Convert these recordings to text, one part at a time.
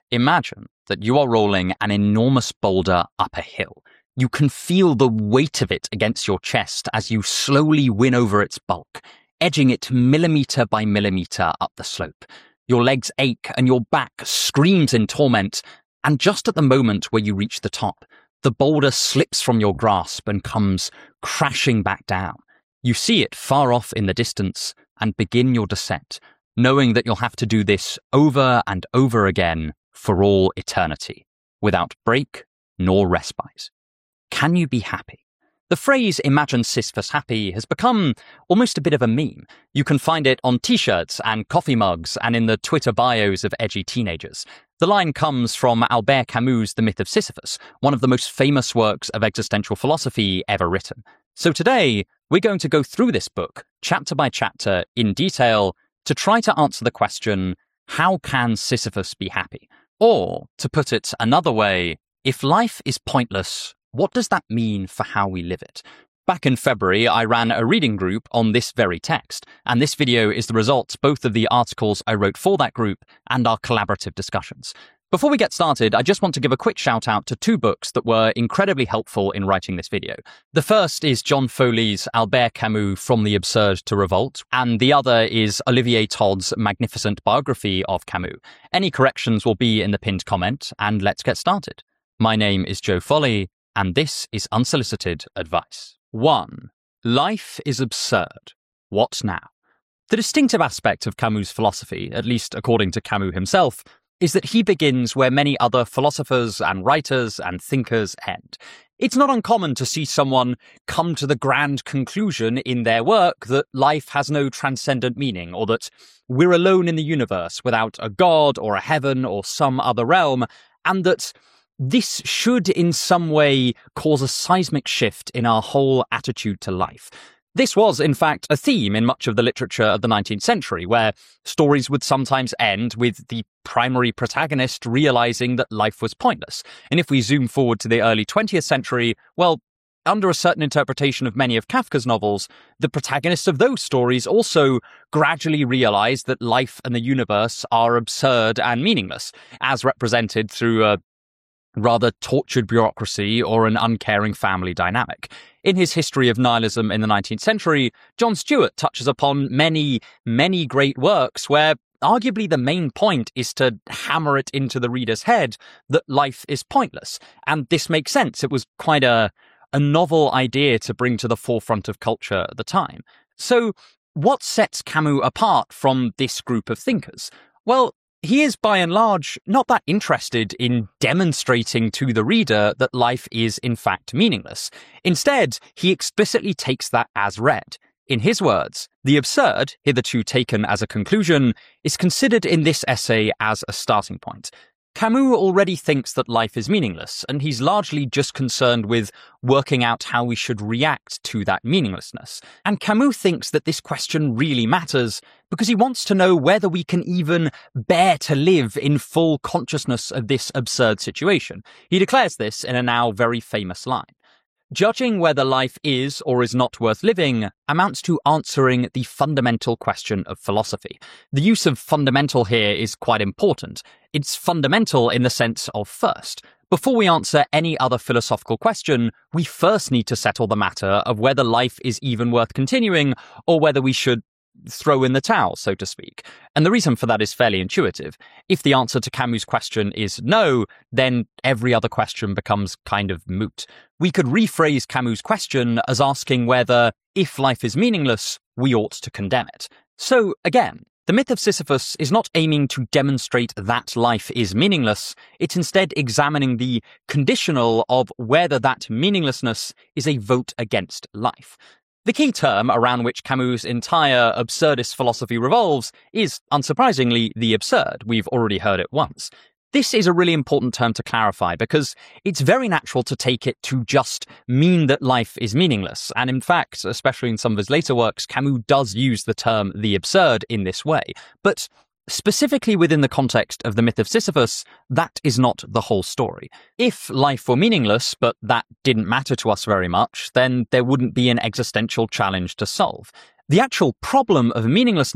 Imagine that you are rolling an enormous boulder up a hill. You can feel the weight of it against your chest as you slowly win over its bulk, edging it millimeter by millimeter up the slope. Your legs ache and your back screams in torment, and just at the moment where you reach the top, the boulder slips from your grasp and comes crashing back down. You see it far off in the distance and begin your descent, knowing that you'll have to do this over and over again for all eternity, without break nor respite. Can you be happy? The phrase "imagine Sisyphus happy" has become almost a bit of a meme. You can find it on t-shirts and coffee mugs and in the Twitter bios of edgy teenagers. The line comes from Albert Camus' The Myth of Sisyphus, one of the most famous works of existential philosophy ever written. So today, we're going to go through this book, chapter by chapter, in detail, to try to answer the question, how can Sisyphus be happy? Or, to put it another way, if life is pointless, what does that mean for how we live it? Back in February, I ran a reading group on this very text, and this video is the result both of the articles I wrote for that group and our collaborative discussions. Before we get started, I just want to give a quick shout out to two books that were incredibly helpful in writing this video. The first is John Foley's Albert Camus, From the Absurd to Revolt, and the other is Olivier Todd's magnificent biography of Camus. Any corrections will be in the pinned comment, and let's get started. My name is Joe Foley, and this is Unsolicited Advice. 1. Life is absurd. What now? The distinctive aspect of Camus' philosophy, at least according to Camus himself, is that he begins where many other philosophers and writers and thinkers end. It's not uncommon to see someone come to the grand conclusion in their work that life has no transcendent meaning, or that we're alone in the universe without a god or a heaven or some other realm, and that this should in some way cause a seismic shift in our whole attitude to life. This was, in fact, a theme in much of the literature of the 19th century, where stories would sometimes end with the primary protagonist realizing that life was pointless. And if we zoom forward to the early 20th century, well, under a certain interpretation of many of Kafka's novels, the protagonists of those stories also gradually realize that life and the universe are absurd and meaningless, as represented through a rather tortured bureaucracy or an uncaring family dynamic. In his History of Nihilism in the 19th century, John Stewart touches upon many, many great works where arguably the main point is to hammer it into the reader's head that life is pointless. And this makes sense. It was quite a novel idea to bring to the forefront of culture at the time. So what sets Camus apart from this group of thinkers? Well, he is, by and large, not that interested in demonstrating to the reader that life is, in fact, meaningless. Instead, he explicitly takes that as read. In his words, the absurd, hitherto taken as a conclusion, is considered in this essay as a starting point. Camus already thinks that life is meaningless, and he's largely just concerned with working out how we should react to that meaninglessness. And Camus thinks that this question really matters because he wants to know whether we can even bear to live in full consciousness of this absurd situation. He declares this in a now very famous line. Judging whether life is or is not worth living amounts to answering the fundamental question of philosophy. The use of fundamental here is quite important. It's fundamental in the sense of first. Before we answer any other philosophical question, we first need to settle the matter of whether life is even worth continuing or whether we should throw in the towel, so to speak. And the reason for that is fairly intuitive. If the answer to Camus' question is no, then every other question becomes kind of moot. We could rephrase Camus' question as asking whether, if life is meaningless, we ought to condemn it. So, again, the myth of Sisyphus is not aiming to demonstrate that life is meaningless. It's instead examining the conditional of whether that meaninglessness is a vote against life. The key term around which Camus' entire absurdist philosophy revolves is, unsurprisingly, the absurd. We've already heard it once. This is a really important term to clarify because it's very natural to take it to just mean that life is meaningless. And in fact, especially in some of his later works, Camus does use the term the absurd in this way. But specifically within the context of the myth of Sisyphus, that is not the whole story. If life were meaningless, but that didn't matter to us very much, then there wouldn't be an existential challenge to solve. The actual problem of meaninglessness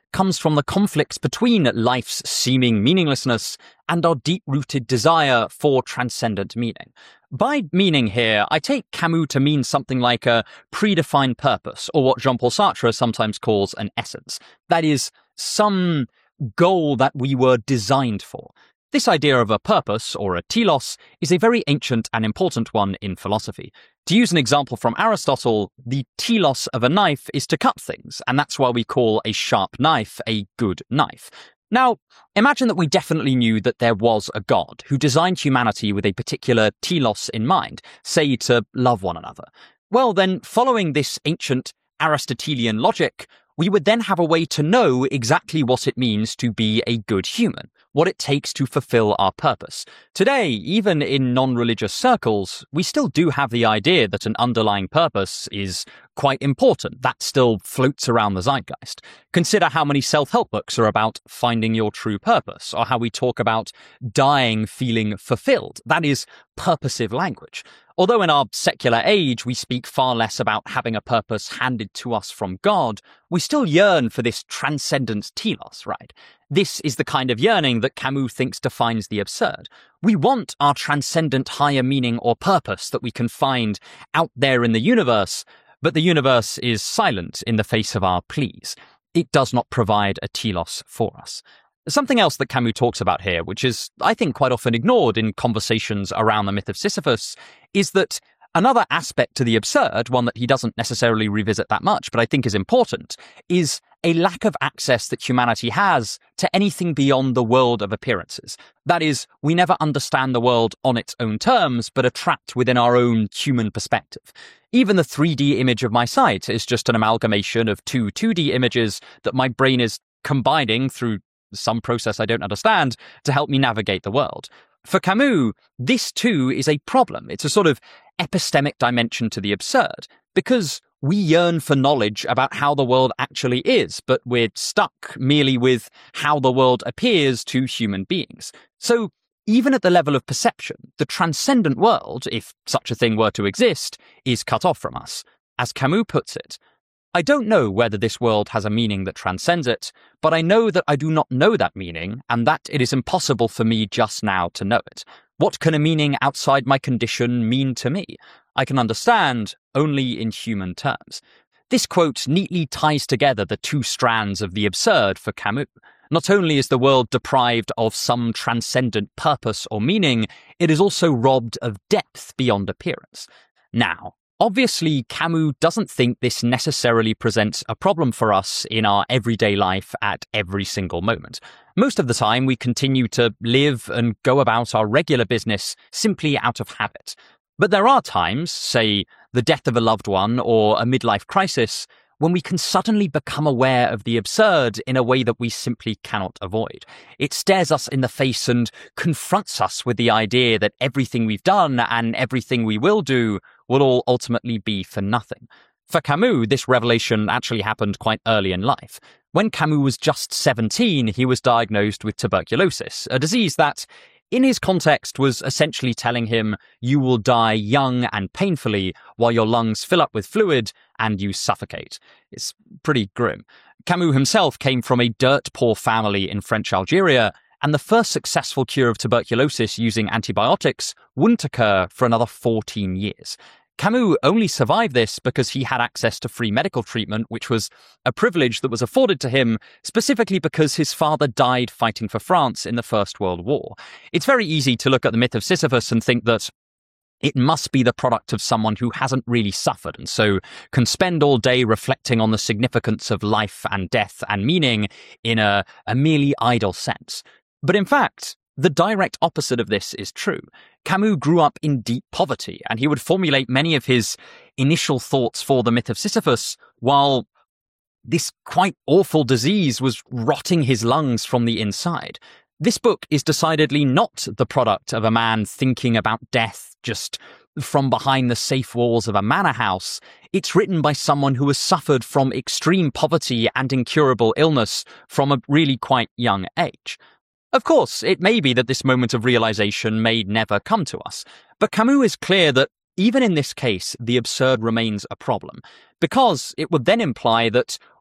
comes from the conflicts between life's seeming meaninglessness and our deep-rooted desire for transcendent meaning. By meaning here, I take Camus to mean something like a predefined purpose, or what Jean-Paul Sartre sometimes calls an essence. That is, some goal that we were designed for. This idea of a purpose, or a telos, is a very ancient and important one in philosophy. To use an example from Aristotle, the telos of a knife is to cut things, and that's why we call a sharp knife a good knife. Now, imagine that we definitely knew that there was a god who designed humanity with a particular telos in mind, say to love one another. Well then, following this ancient Aristotelian logic, we would then have a way to know exactly what it means to be a good human, what it takes to fulfill our purpose. Today, even in non-religious circles, we still do have the idea that an underlying purpose is quite important. That still floats around the zeitgeist. Consider how many self-help books are about finding your true purpose, or how we talk about dying feeling fulfilled. That is purposive language. Although in our secular age we speak far less about having a purpose handed to us from God, we still yearn for this transcendent telos, right? This is the kind of yearning that Camus thinks defines the absurd. We want our transcendent higher meaning or purpose that we can find out there in the universe, but the universe is silent in the face of our pleas. It does not provide a telos for us. Something else that Camus talks about here, which is, I think, quite often ignored in conversations around the myth of Sisyphus, is that another aspect to the absurd, one that he doesn't necessarily revisit that much, but I think is important, is a lack of access that humanity has to anything beyond the world of appearances. That is, we never understand the world on its own terms, but are trapped within our own human perspective. Even the 3D image of my sight is just an amalgamation of two 2D images that my brain is combining through some process I don't understand to help me navigate the world. For Camus, this too is a problem. It's a sort of epistemic dimension to the absurd, because we yearn for knowledge about how the world actually is, but we're stuck merely with how the world appears to human beings. So even at the level of perception, the transcendent world, if such a thing were to exist, is cut off from us. As Camus puts it, I don't know whether this world has a meaning that transcends it, but I know that I do not know that meaning, and that it is impossible for me just now to know it. What can a meaning outside my condition mean to me? I can understand only in human terms. This quote neatly ties together the two strands of the absurd for Camus. Not only is the world deprived of some transcendent purpose or meaning, it is also robbed of depth beyond appearance. Now, obviously, Camus doesn't think this necessarily presents a problem for us in our everyday life at every single moment. Most of the time, we continue to live and go about our regular business simply out of habit. But there are times, say the death of a loved one or a midlife crisis, when we can suddenly become aware of the absurd in a way that we simply cannot avoid. It stares us in the face and confronts us with the idea that everything we've done and everything we will do will all ultimately be for nothing. For Camus, this revelation actually happened quite early in life. When Camus was just 17, he was diagnosed with tuberculosis, a disease that, in his context, was essentially telling him you will die young and painfully while your lungs fill up with fluid and you suffocate. It's pretty grim. Camus himself came from a dirt-poor family in French Algeria, and the first successful cure of tuberculosis using antibiotics wouldn't occur for another 14 years. Camus only survived this because he had access to free medical treatment, which was a privilege that was afforded to him specifically because his father died fighting for France in the First World War. It's very easy to look at the myth of Sisyphus and think that it must be the product of someone who hasn't really suffered and so can spend all day reflecting on the significance of life and death and meaning in a merely idle sense. But in fact, the direct opposite of this is true. Camus grew up in deep poverty, and he would formulate many of his initial thoughts for the myth of Sisyphus while this quite awful disease was rotting his lungs from the inside. This book is decidedly not the product of a man thinking about death just from behind the safe walls of a manor house. It's written by someone who has suffered from extreme poverty and incurable illness from a really quite young age. Of course, it may be that this moment of realization may never come to us, but Camus is clear that even in this case, the absurd remains a problem, because it would then imply that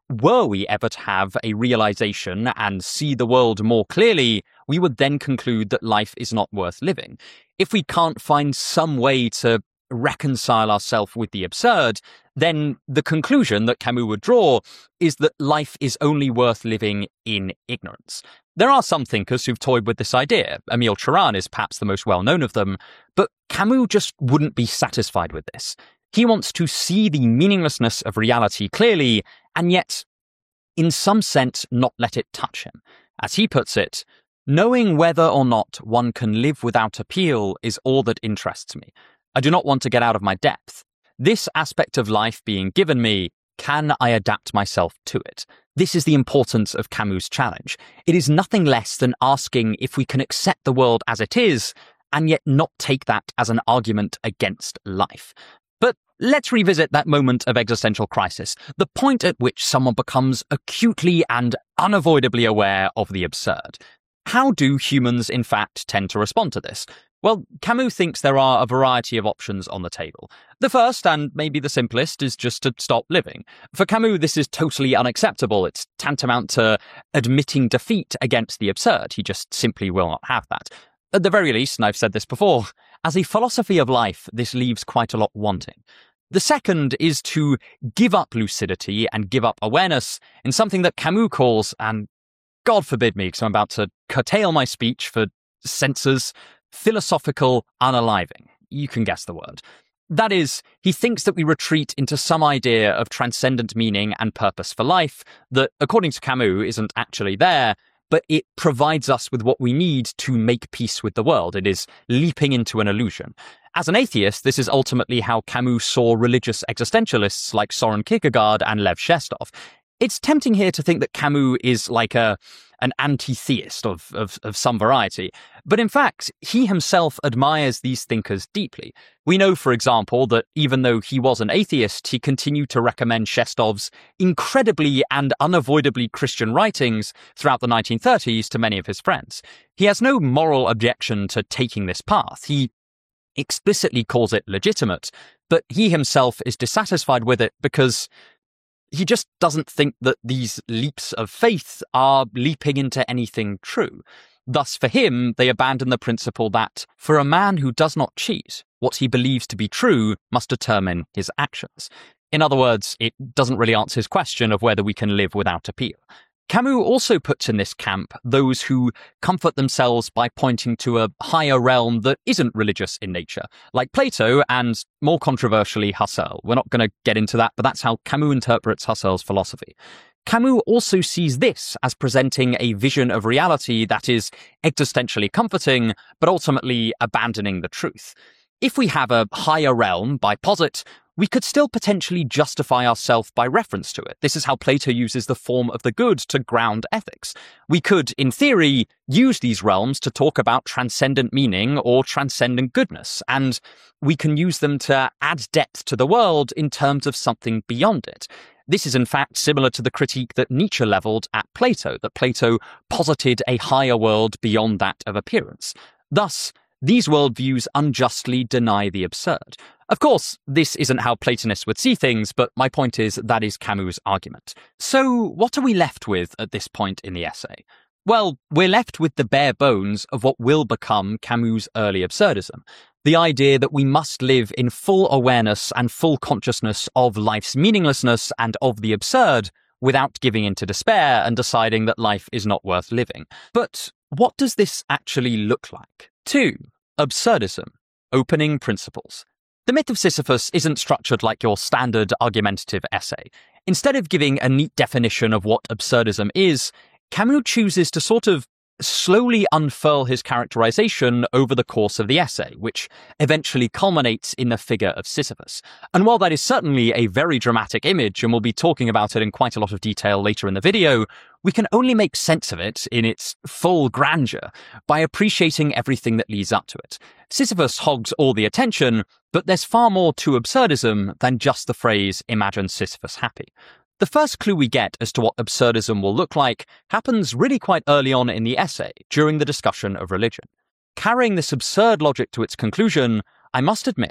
were we ever to have a realization and see the world more clearly, we would then conclude that life is not worth living. If we can't find some way to reconcile ourselves with the absurd, then the conclusion that Camus would draw is that life is only worth living in ignorance. There are some thinkers who've toyed with this idea. Émile Cioran is perhaps the most well-known of them, but Camus just wouldn't be satisfied with this. He wants to see the meaninglessness of reality clearly, and yet, in some sense, not let it touch him. As he puts it, knowing whether or not one can live without appeal is all that interests me. I do not want to get out of my depth. This aspect of life being given me, can I adapt myself to it? This is the importance of Camus' challenge. It is nothing less than asking if we can accept the world as it is, and yet not take that as an argument against life. But let's revisit that moment of existential crisis, the point at which someone becomes acutely and unavoidably aware of the absurd. How do humans, in fact, tend to respond to this? Well, Camus thinks there are a variety of options on the table. The first, and maybe the simplest, is just to stop living. For Camus, this is totally unacceptable. It's tantamount to admitting defeat against the absurd. He just simply will not have that. At the very least, and I've said this before, as a philosophy of life, this leaves quite a lot wanting. The second is to give up lucidity and give up awareness in something that Camus calls, and God forbid me, because I'm about to curtail my speech for censors, philosophical unaliving. You can guess the word. That is, he thinks that we retreat into some idea of transcendent meaning and purpose for life that, according to Camus, isn't actually there, but it provides us with what we need to make peace with the world. It is leaping into an illusion. As an atheist, this is ultimately how Camus saw religious existentialists like Soren Kierkegaard and Lev Shestov. It's tempting here to think that Camus is like an anti-theist of some variety, but in fact, he himself admires these thinkers deeply. We know, for example, that even though he was an atheist, he continued to recommend Shestov's incredibly and unavoidably Christian writings throughout the 1930s to many of his friends. He has no moral objection to taking this path. He explicitly calls it legitimate, but he himself is dissatisfied with it because he just doesn't think that these leaps of faith are leaping into anything true. Thus, for him, they abandon the principle that, for a man who does not cheat, what he believes to be true must determine his actions. In other words, it doesn't really answer his question of whether we can live without appeal. Camus also puts in this camp those who comfort themselves by pointing to a higher realm that isn't religious in nature, like Plato and, more controversially, Husserl. We're not going to get into that, but that's how Camus interprets Husserl's philosophy. Camus also sees this as presenting a vision of reality that is existentially comforting, but ultimately abandoning the truth. If we have a higher realm, by posit, we could still potentially justify ourselves by reference to it. This is how Plato uses the form of the good to ground ethics. We could, in theory, use these realms to talk about transcendent meaning or transcendent goodness, and we can use them to add depth to the world in terms of something beyond it. This is in fact similar to the critique that Nietzsche levelled at Plato, that Plato posited a higher world beyond that of appearance. Thus, these worldviews unjustly deny the absurd. Of course, this isn't how Platonists would see things, but my point is that is Camus' argument. So, what are we left with at this point in the essay? Well, we're left with the bare bones of what will become Camus' early absurdism. The idea that we must live in full awareness and full consciousness of life's meaninglessness and of the absurd without giving in to despair and deciding that life is not worth living. But what does this actually look like? 2. Absurdism. Opening principles. The myth of Sisyphus isn't structured like your standard argumentative essay. Instead of giving a neat definition of what absurdism is, Camus chooses to sort of slowly unfurl his characterization over the course of the essay, which eventually culminates in the figure of Sisyphus. And while that is certainly a very dramatic image, and we'll be talking about it in quite a lot of detail later in the video, we can only make sense of it in its full grandeur by appreciating everything that leads up to it. Sisyphus hogs all the attention, but there's far more to absurdism than just the phrase, "imagine Sisyphus happy." The first clue we get as to what absurdism will look like happens really quite early on in the essay, during the discussion of religion. Carrying this absurd logic to its conclusion, I must admit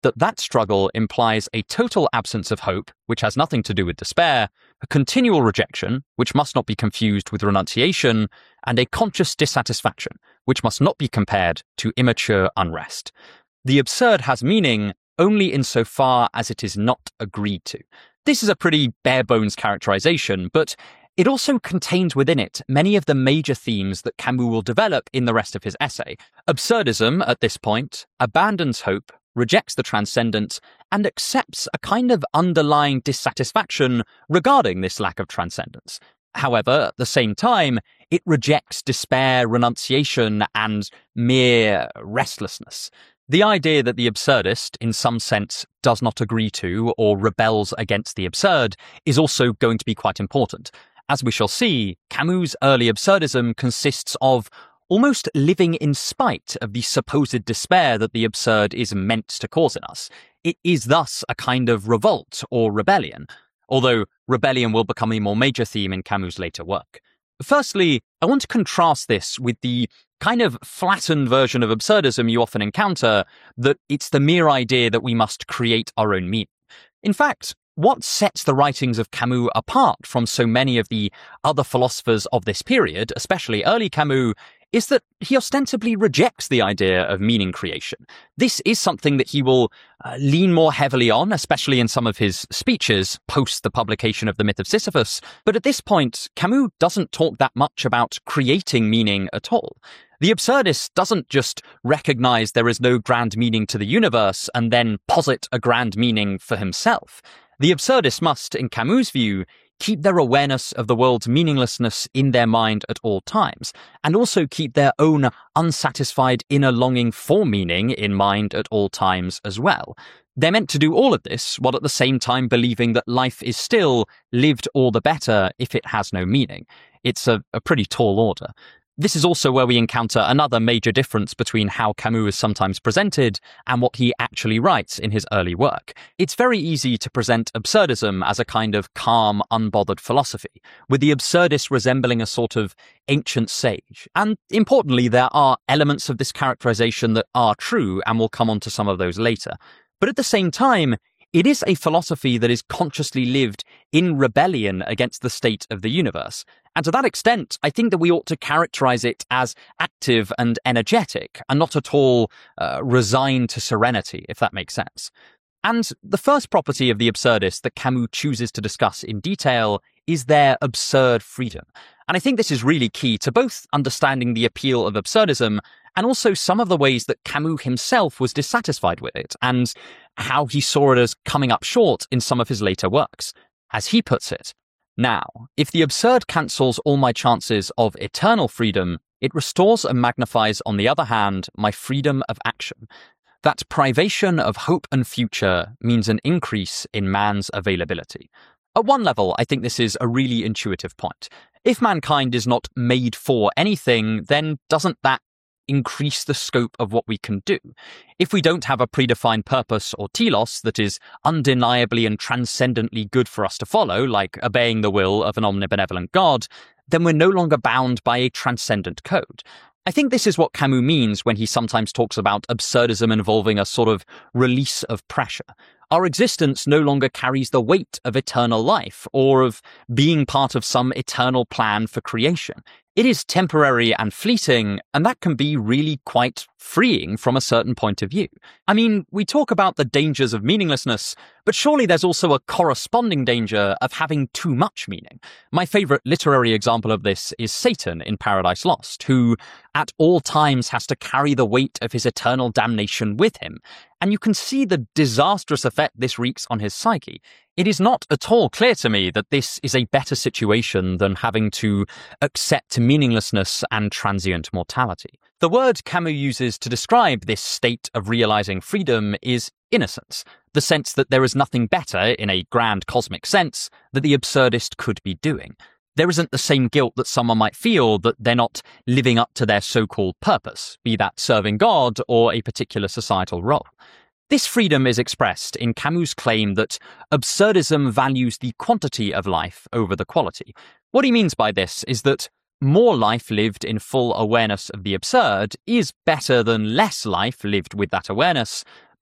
that struggle implies a total absence of hope, which has nothing to do with despair, a continual rejection, which must not be confused with renunciation, and a conscious dissatisfaction, which must not be compared to immature unrest. The absurd has meaning only insofar as it is not agreed to. This is a pretty bare-bones characterization, but it also contains within it many of the major themes that Camus will develop in the rest of his essay. Absurdism, at this point, abandons hope, rejects the transcendent, and accepts a kind of underlying dissatisfaction regarding this lack of transcendence. However, at the same time, it rejects despair, renunciation, and mere restlessness. The idea that the absurdist, in some sense, does not agree to or rebels against the absurd is also going to be quite important. As we shall see, Camus' early absurdism consists of almost living in spite of the supposed despair that the absurd is meant to cause in us. It is thus a kind of revolt or rebellion, although rebellion will become a more major theme in Camus' later work. Firstly, I want to contrast this with the kind of flattened version of absurdism you often encounter, that it's the mere idea that we must create our own meaning. In fact, what sets the writings of Camus apart from so many of the other philosophers of this period, especially early Camus, is that he ostensibly rejects the idea of meaning creation. This is something that he will lean more heavily on, especially in some of his speeches post the publication of The Myth of Sisyphus. But at this point, Camus doesn't talk that much about creating meaning at all. The absurdist doesn't just recognize there is no grand meaning to the universe and then posit a grand meaning for himself. The absurdist must, in Camus' view, keep their awareness of the world's meaninglessness in their mind at all times, and also keep their own unsatisfied inner longing for meaning in mind at all times as well. They're meant to do all of this, while at the same time believing that life is still lived all the better if it has no meaning. It's a pretty tall order. This is also where we encounter another major difference between how Camus is sometimes presented and what he actually writes in his early work. It's very easy to present absurdism as a kind of calm, unbothered philosophy, with the absurdist resembling a sort of ancient sage. And importantly, there are elements of this characterization that are true, and we'll come on to some of those later. But at the same time, it is a philosophy that is consciously lived in rebellion against the state of the universe. And to that extent, I think that we ought to characterize it as active and energetic, and not at all resigned to serenity, if that makes sense. And the first property of the absurdist that Camus chooses to discuss in detail is their absurd freedom. And I think this is really key to both understanding the appeal of absurdism and also some of the ways that Camus himself was dissatisfied with it, and how he saw it as coming up short in some of his later works. As he puts it, "Now, if the absurd cancels all my chances of eternal freedom, it restores and magnifies, on the other hand, my freedom of action. That privation of hope and future means an increase in man's availability." At one level, I think this is a really intuitive point. If mankind is not made for anything, then doesn't that increase the scope of what we can do? If we don't have a predefined purpose or telos that is undeniably and transcendently good for us to follow, like obeying the will of an omnibenevolent God, then we're no longer bound by a transcendent code. I think this is what Camus means when he sometimes talks about absurdism involving a sort of release of pressure. Our existence no longer carries the weight of eternal life or of being part of some eternal plan for creation. It is temporary and fleeting, and that can be really quite freeing from a certain point of view. I mean, we talk about the dangers of meaninglessness, but surely there's also a corresponding danger of having too much meaning. My favorite literary example of this is Satan in Paradise Lost, who at all times has to carry the weight of his eternal damnation with him. And you can see the disastrous effect this wreaks on his psyche. It is not at all clear to me that this is a better situation than having to accept meaninglessness and transient mortality. The word Camus uses to describe this state of realizing freedom is innocence, the sense that there is nothing better, in a grand cosmic sense, that the absurdist could be doing. There isn't the same guilt that someone might feel that they're not living up to their so-called purpose, be that serving God or a particular societal role. This freedom is expressed in Camus' claim that absurdism values the quantity of life over the quality. What he means by this is that more life lived in full awareness of the absurd is better than less life lived with that awareness,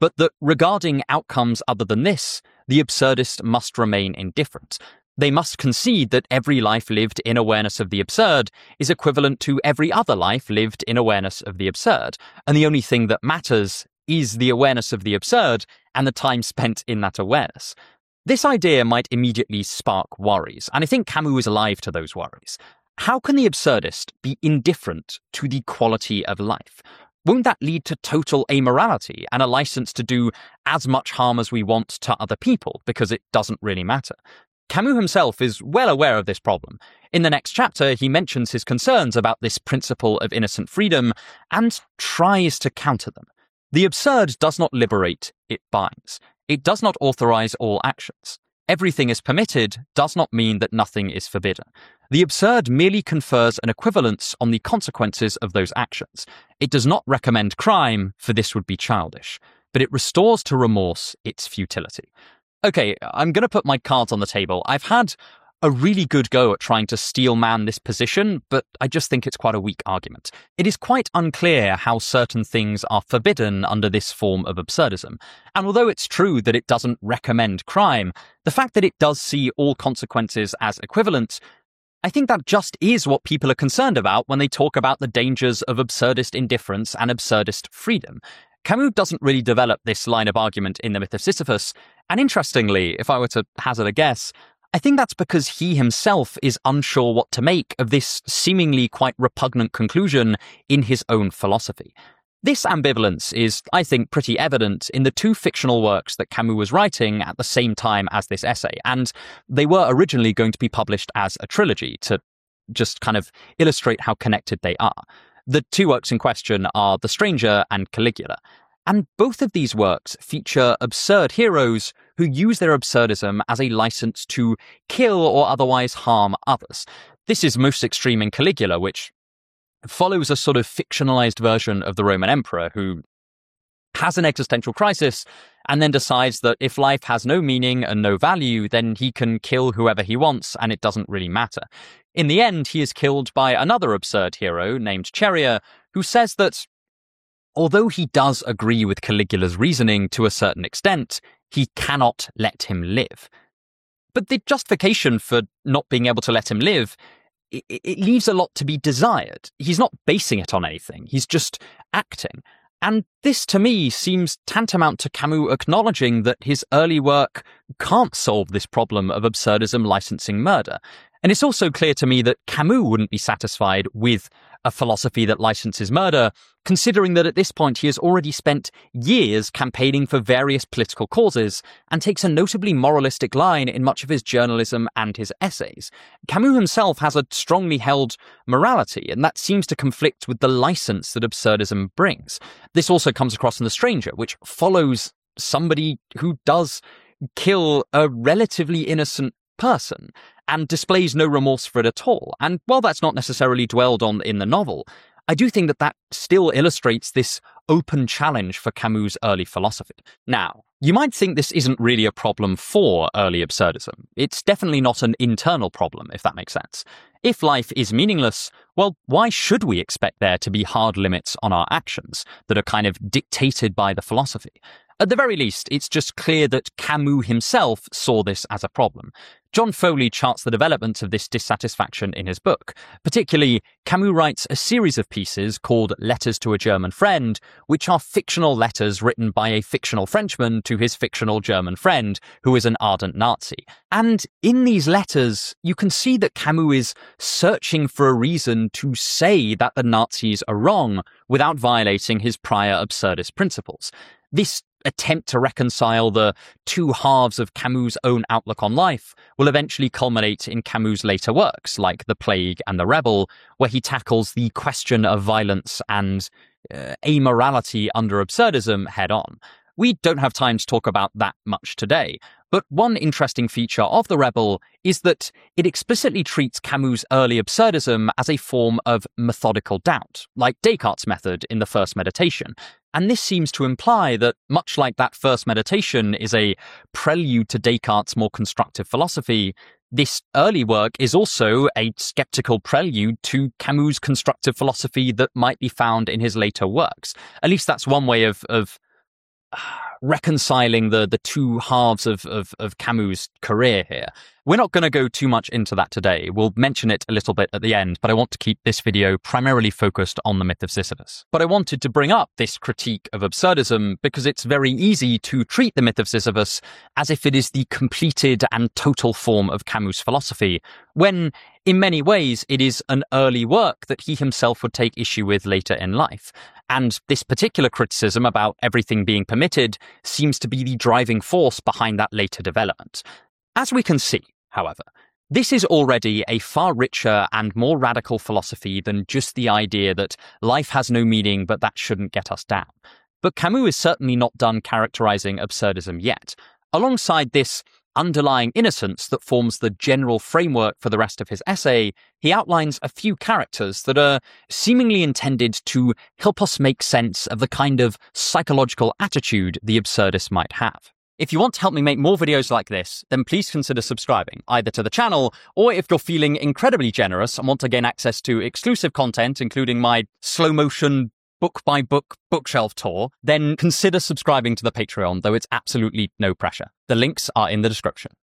but that regarding outcomes other than this, the absurdist must remain indifferent. They must concede that every life lived in awareness of the absurd is equivalent to every other life lived in awareness of the absurd, and the only thing that matters is the awareness of the absurd and the time spent in that awareness. This idea might immediately spark worries, and I think Camus is alive to those worries. How can the absurdist be indifferent to the quality of life? Won't that lead to total amorality and a license to do as much harm as we want to other people because it doesn't really matter? Camus himself is well aware of this problem. In the next chapter, he mentions his concerns about this principle of innocent freedom and tries to counter them. The absurd does not liberate, it binds. It does not authorize all actions. Everything is permitted does not mean that nothing is forbidden. The absurd merely confers an equivalence on the consequences of those actions. It does not recommend crime, for this would be childish, but it restores to remorse its futility. Okay, I'm going to put my cards on the table. I've had a really good go at trying to steelman this position, but I just think it's quite a weak argument. It is quite unclear how certain things are forbidden under this form of absurdism. And although it's true that it doesn't recommend crime, the fact that it does see all consequences as equivalent, I think that just is what people are concerned about when they talk about the dangers of absurdist indifference and absurdist freedom. Camus doesn't really develop this line of argument in The Myth of Sisyphus, and interestingly, if I were to hazard a guess, I think that's because he himself is unsure what to make of this seemingly quite repugnant conclusion in his own philosophy. This ambivalence is, I think, pretty evident in the two fictional works that Camus was writing at the same time as this essay, and they were originally going to be published as a trilogy to just kind of illustrate how connected they are. The two works in question are The Stranger and Caligula, and both of these works feature absurd heroes who use their absurdism as a license to kill or otherwise harm others. This is most extreme in Caligula, which follows a sort of fictionalized version of the Roman emperor who has an existential crisis and then decides that if life has no meaning and no value, then he can kill whoever he wants and it doesn't really matter. In the end, he is killed by another absurd hero named Cheria, who says that although he does agree with Caligula's reasoning to a certain extent, he cannot let him live. But the justification for not being able to let him live, it leaves a lot to be desired. He's not basing it on anything, he's just acting. And this, to me, seems tantamount to Camus acknowledging that his early work can't solve this problem of absurdism licensing murder. And it's also clear to me that Camus wouldn't be satisfied with a philosophy that licenses murder, considering that at this point he has already spent years campaigning for various political causes and takes a notably moralistic line in much of his journalism and his essays. Camus himself has a strongly held morality, and that seems to conflict with the license that absurdism brings. This also comes across in The Stranger, which follows somebody who does kill a relatively innocent person and displays no remorse for it at all. And while that's not necessarily dwelled on in the novel, I do think that that still illustrates this open challenge for Camus' early philosophy. Now, you might think this isn't really a problem for early absurdism. It's definitely not an internal problem, if that makes sense. If life is meaningless, well, why should we expect there to be hard limits on our actions that are kind of dictated by the philosophy? At the very least, it's just clear that Camus himself saw this as a problem. John Foley charts the development of this dissatisfaction in his book. Particularly, Camus writes a series of pieces called Letters to a German Friend, which are fictional letters written by a fictional Frenchman to his fictional German friend, who is an ardent Nazi. And in these letters, you can see that Camus is searching for a reason to say that the Nazis are wrong without violating his prior absurdist principles. This attempt to reconcile the two halves of Camus' own outlook on life will eventually culminate in Camus' later works, like The Plague and The Rebel, where he tackles the question of violence and amorality under absurdism head on. We don't have time to talk about that much today, but one interesting feature of The Rebel is that it explicitly treats Camus' early absurdism as a form of methodical doubt, like Descartes' method in The First Meditation. And this seems to imply that, much like that first meditation is a prelude to Descartes' more constructive philosophy, this early work is also a skeptical prelude to Camus' constructive philosophy that might be found in his later works. At least that's one way of reconciling the two halves of Camus' career here. We're not going to go too much into that today. We'll mention it a little bit at the end, but I want to keep this video primarily focused on the myth of Sisyphus. But I wanted to bring up this critique of absurdism because it's very easy to treat the myth of Sisyphus as if it is the completed and total form of Camus' philosophy, when in many ways it is an early work that he himself would take issue with later in life. And this particular criticism about everything being permitted seems to be the driving force behind that later development. As we can see, however, this is already a far richer and more radical philosophy than just the idea that life has no meaning, but that shouldn't get us down. But Camus is certainly not done characterizing absurdism yet. Alongside this underlying innocence that forms the general framework for the rest of his essay, he outlines a few characters that are seemingly intended to help us make sense of the kind of psychological attitude the absurdist might have. If you want to help me make more videos like this, then please consider subscribing, either to the channel, or if you're feeling incredibly generous and want to gain access to exclusive content, including my slow-motion book-by-book bookshelf tour, then consider subscribing to the Patreon, though it's absolutely no pressure. The links are in the description.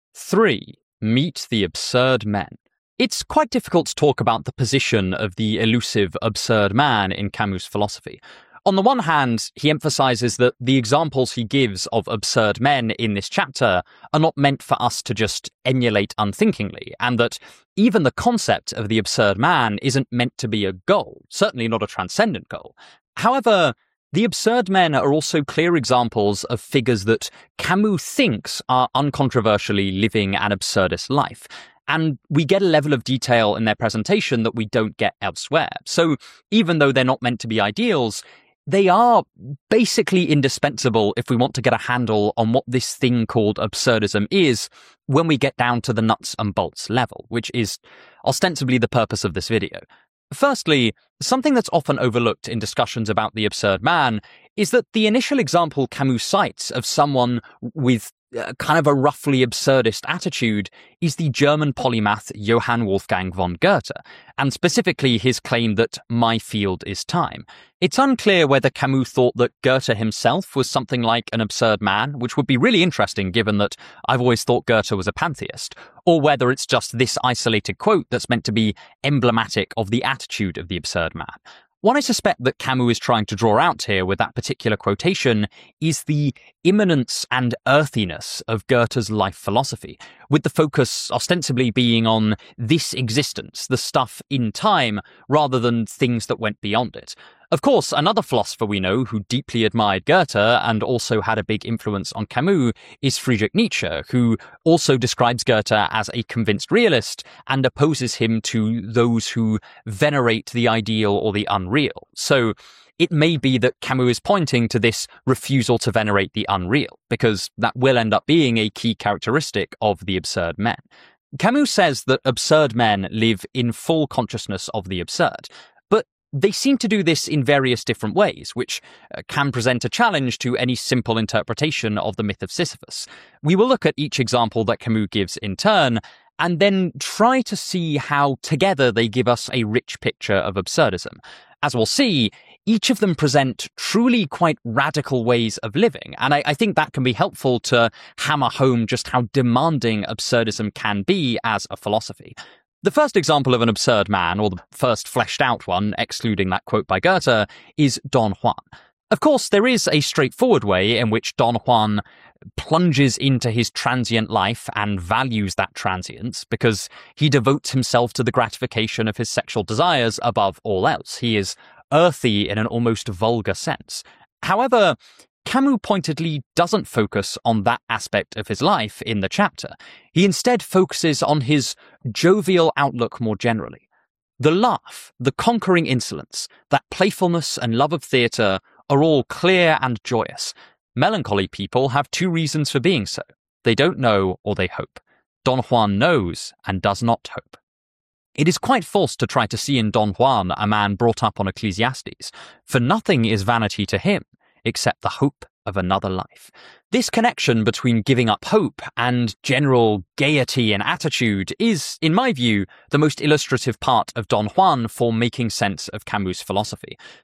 3. Meet the absurd men. It's quite difficult to talk about the position of the elusive absurd man in Camus' philosophy. On the one hand, he emphasizes that the examples he gives of absurd men in this chapter are not meant for us to just emulate unthinkingly, and that even the concept of the absurd man isn't meant to be a goal, certainly not a transcendent goal. However, the absurd men are also clear examples of figures that Camus thinks are uncontroversially living an absurdist life. And we get a level of detail in their presentation that we don't get elsewhere. So even though they're not meant to be ideals, they are basically indispensable if we want to get a handle on what this thing called absurdism is when we get down to the nuts and bolts level, which is ostensibly the purpose of this video. Firstly, something that's often overlooked in discussions about the absurd man is that the initial example Camus cites of someone with kind of a roughly absurdist attitude is the German polymath Johann Wolfgang von Goethe, and specifically his claim that my field is time. It's unclear whether Camus thought that Goethe himself was something like an absurd man, which would be really interesting given that I've always thought Goethe was a pantheist, or whether it's just this isolated quote that's meant to be emblematic of the attitude of the absurd man. What I suspect that Camus is trying to draw out here with that particular quotation is the immanence and earthiness of Goethe's life philosophy, with the focus ostensibly being on this existence, the stuff in time, rather than things that went beyond it. Of course, another philosopher we know who deeply admired Goethe and also had a big influence on Camus is Friedrich Nietzsche, who also describes Goethe as a convinced realist and opposes him to those who venerate the ideal or the unreal. So it may be that Camus is pointing to this refusal to venerate the unreal, because that will end up being a key characteristic of the absurd men. Camus says that absurd men live in full consciousness of the absurd, but they seem to do this in various different ways, which can present a challenge to any simple interpretation of the myth of Sisyphus. We will look at each example that Camus gives in turn, and then try to see how together they give us a rich picture of absurdism. As we'll see, each of them present truly quite radical ways of living, and I think that can be helpful to hammer home just how demanding absurdism can be as a philosophy. The first example of an absurd man, or the first fleshed out one, excluding that quote by Goethe, is Don Juan. Of course, there is a straightforward way in which Don Juan plunges into his transient life and values that transience because he devotes himself to the gratification of his sexual desires above all else. He is earthy in an almost vulgar sense. However, Camus pointedly doesn't focus on that aspect of his life in the chapter. He instead focuses on his jovial outlook more generally. The laugh, the conquering insolence, that playfulness and love of theatre are all clear and joyous. Melancholy people have two reasons for being so. They don't know or they hope. Don Juan knows and does not hope. It is quite false to try to see in Don Juan a man brought up on Ecclesiastes, for nothing is vanity to him except the hope of another life. This connection between giving up hope and general gaiety and attitude is, in my view, the most illustrative part of Don Juan for making sense of Camus' philosophy.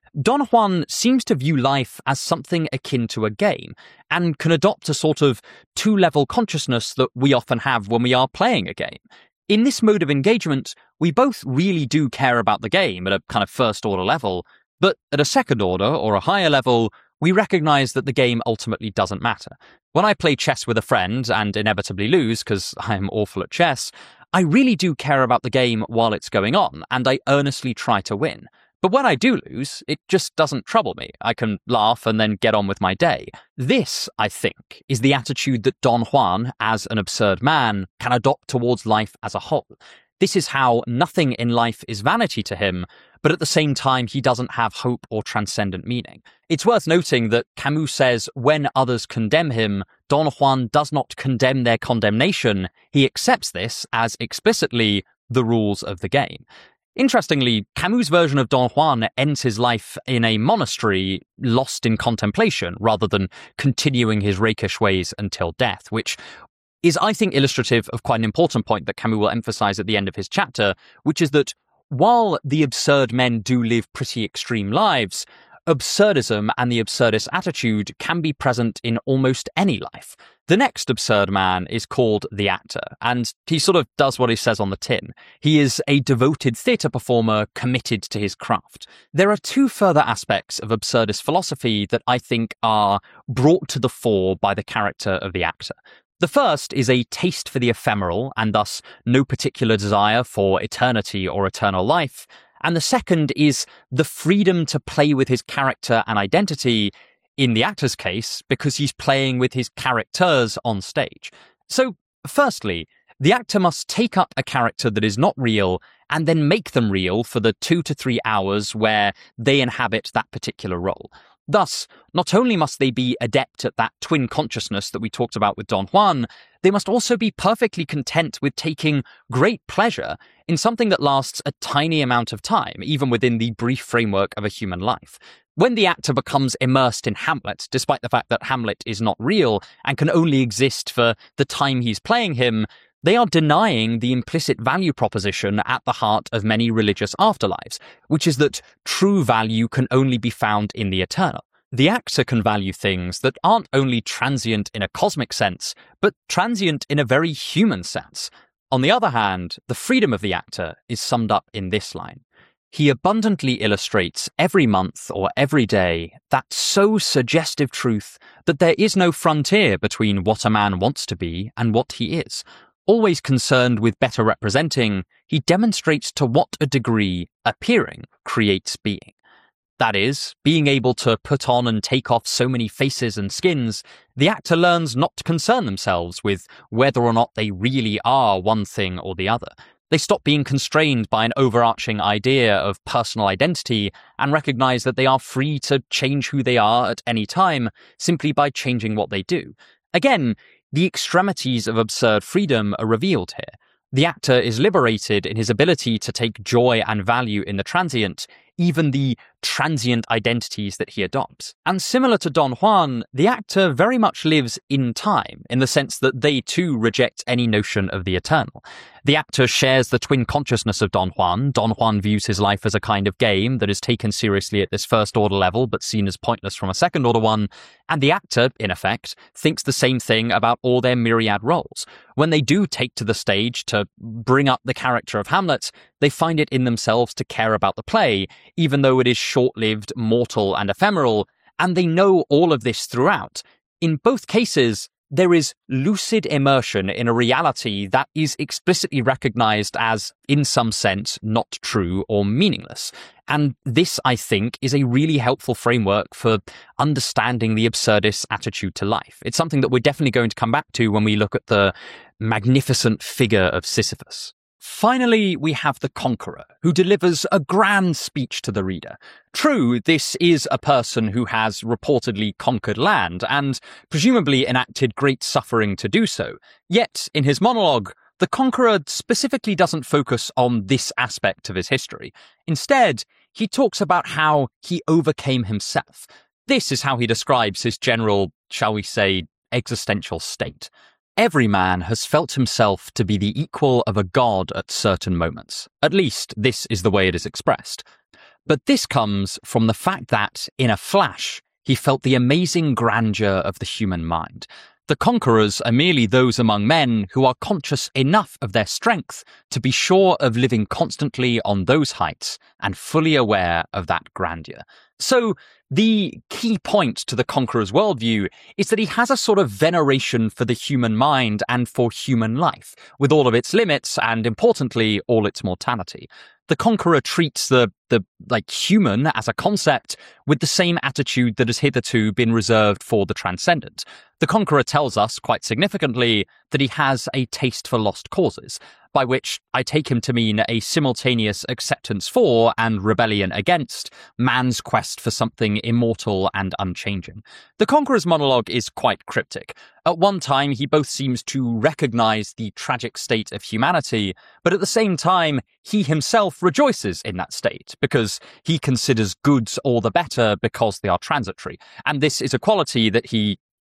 Don Juan seems to view life as something akin to a game, and can adopt a sort of two-level consciousness that we often have when we are playing a game. In this mode of engagement, we both really do care about the game at a kind of first-order level, but at a second-order or a higher level, we recognize that the game ultimately doesn't matter. When I play chess with a friend and inevitably lose because I'm awful at chess, I really do care about the game while it's going on, and I earnestly try to win. But when I do lose, it just doesn't trouble me. I can laugh and then get on with my day. This, I think, is the attitude that Don Juan, as an absurd man, can adopt towards life as a whole. This is how nothing in life is vanity to him, but at the same time he doesn't have hope or transcendent meaning. It's worth noting that Camus says when others condemn him, Don Juan does not condemn their condemnation. He accepts this as explicitly the rules of the game. Interestingly, Camus' version of Don Juan ends his life in a monastery, lost in contemplation, rather than continuing his rakish ways until death, which is, I think, illustrative of quite an important point that Camus will emphasize at the end of his chapter, which is that while the absurd men do live pretty extreme lives, absurdism and the absurdist attitude can be present in almost any life. The next absurd man is called the actor, and he sort of does what he says on the tin. He is a devoted theatre performer committed to his craft. There are two further aspects of absurdist philosophy that I think are brought to the fore by the character of the actor. The first is a taste for the ephemeral, and thus no particular desire for eternity or eternal life. And the second is the freedom to play with his character and identity, in the actor's case, because he's playing with his characters on stage. So, firstly, the actor must take up a character that is not real and then make them real for the 2 to 3 hours where they inhabit that particular role. Thus, not only must they be adept at that twin consciousness that we talked about with Don Juan, they must also be perfectly content with taking great pleasure in something that lasts a tiny amount of time, even within the brief framework of a human life. When the actor becomes immersed in Hamlet, despite the fact that Hamlet is not real and can only exist for the time he's playing him, they are denying the implicit value proposition at the heart of many religious afterlives, which is that true value can only be found in the eternal. The actor can value things that aren't only transient in a cosmic sense, but transient in a very human sense. On the other hand, the freedom of the actor is summed up in this line. He abundantly illustrates every month or every day that so suggestive truth that there is no frontier between what a man wants to be and what he is. Always concerned with better representing, he demonstrates to what a degree appearing creates being. That is, being able to put on and take off so many faces and skins, the actor learns not to concern themselves with whether or not they really are one thing or the other. They stop being constrained by an overarching idea of personal identity and recognize that they are free to change who they are at any time simply by changing what they do. Again, the extremities of absurd freedom are revealed here. The actor is liberated in his ability to take joy and value in the transient, even the transient identities that he adopts. And similar to Don Juan, the actor very much lives in time, in the sense that they too reject any notion of the eternal. The actor shares the twin consciousness of Don Juan. Don Juan views his life as a kind of game that is taken seriously at this first-order level, but seen as pointless from a second-order one. And the actor, in effect, thinks the same thing about all their myriad roles. When they do take to the stage to bring up the character of Hamlet, they find it in themselves to care about the play, even though it is short-lived, mortal, and ephemeral, and they know all of this throughout. In both cases, there is lucid immersion in a reality that is explicitly recognized as, in some sense, not true or meaningless. And this, I think, is a really helpful framework for understanding the absurdist attitude to life. It's something that we're definitely going to come back to when we look at the magnificent figure of Sisyphus. Finally, we have the conqueror, who delivers a grand speech to the reader. True, this is a person who has reportedly conquered land, and presumably enacted great suffering to do so. Yet, in his monologue, the conqueror specifically doesn't focus on this aspect of his history. Instead, he talks about how he overcame himself. This is how he describes his general, shall we say, existential state. Every man has felt himself to be the equal of a god at certain moments. At least, this is the way it is expressed. But this comes from the fact that, in a flash, he felt the amazing grandeur of the human mind. The conquerors are merely those among men who are conscious enough of their strength to be sure of living constantly on those heights and fully aware of that grandeur. So the key point to the conqueror's worldview is that he has a sort of veneration for the human mind and for human life, with all of its limits and, importantly, all its mortality. The conqueror treats the human as a concept with the same attitude that has hitherto been reserved for the transcendent. The conqueror tells us, quite significantly, that he has a taste for lost causes, by which I take him to mean a simultaneous acceptance for and rebellion against man's quest for something immortal and unchanging. The conqueror's monologue is quite cryptic. At one time, he both seems to recognize the tragic state of humanity, but at the same time, he himself rejoices in that state, because he considers goods all the better because they are transitory. And this is a quality that he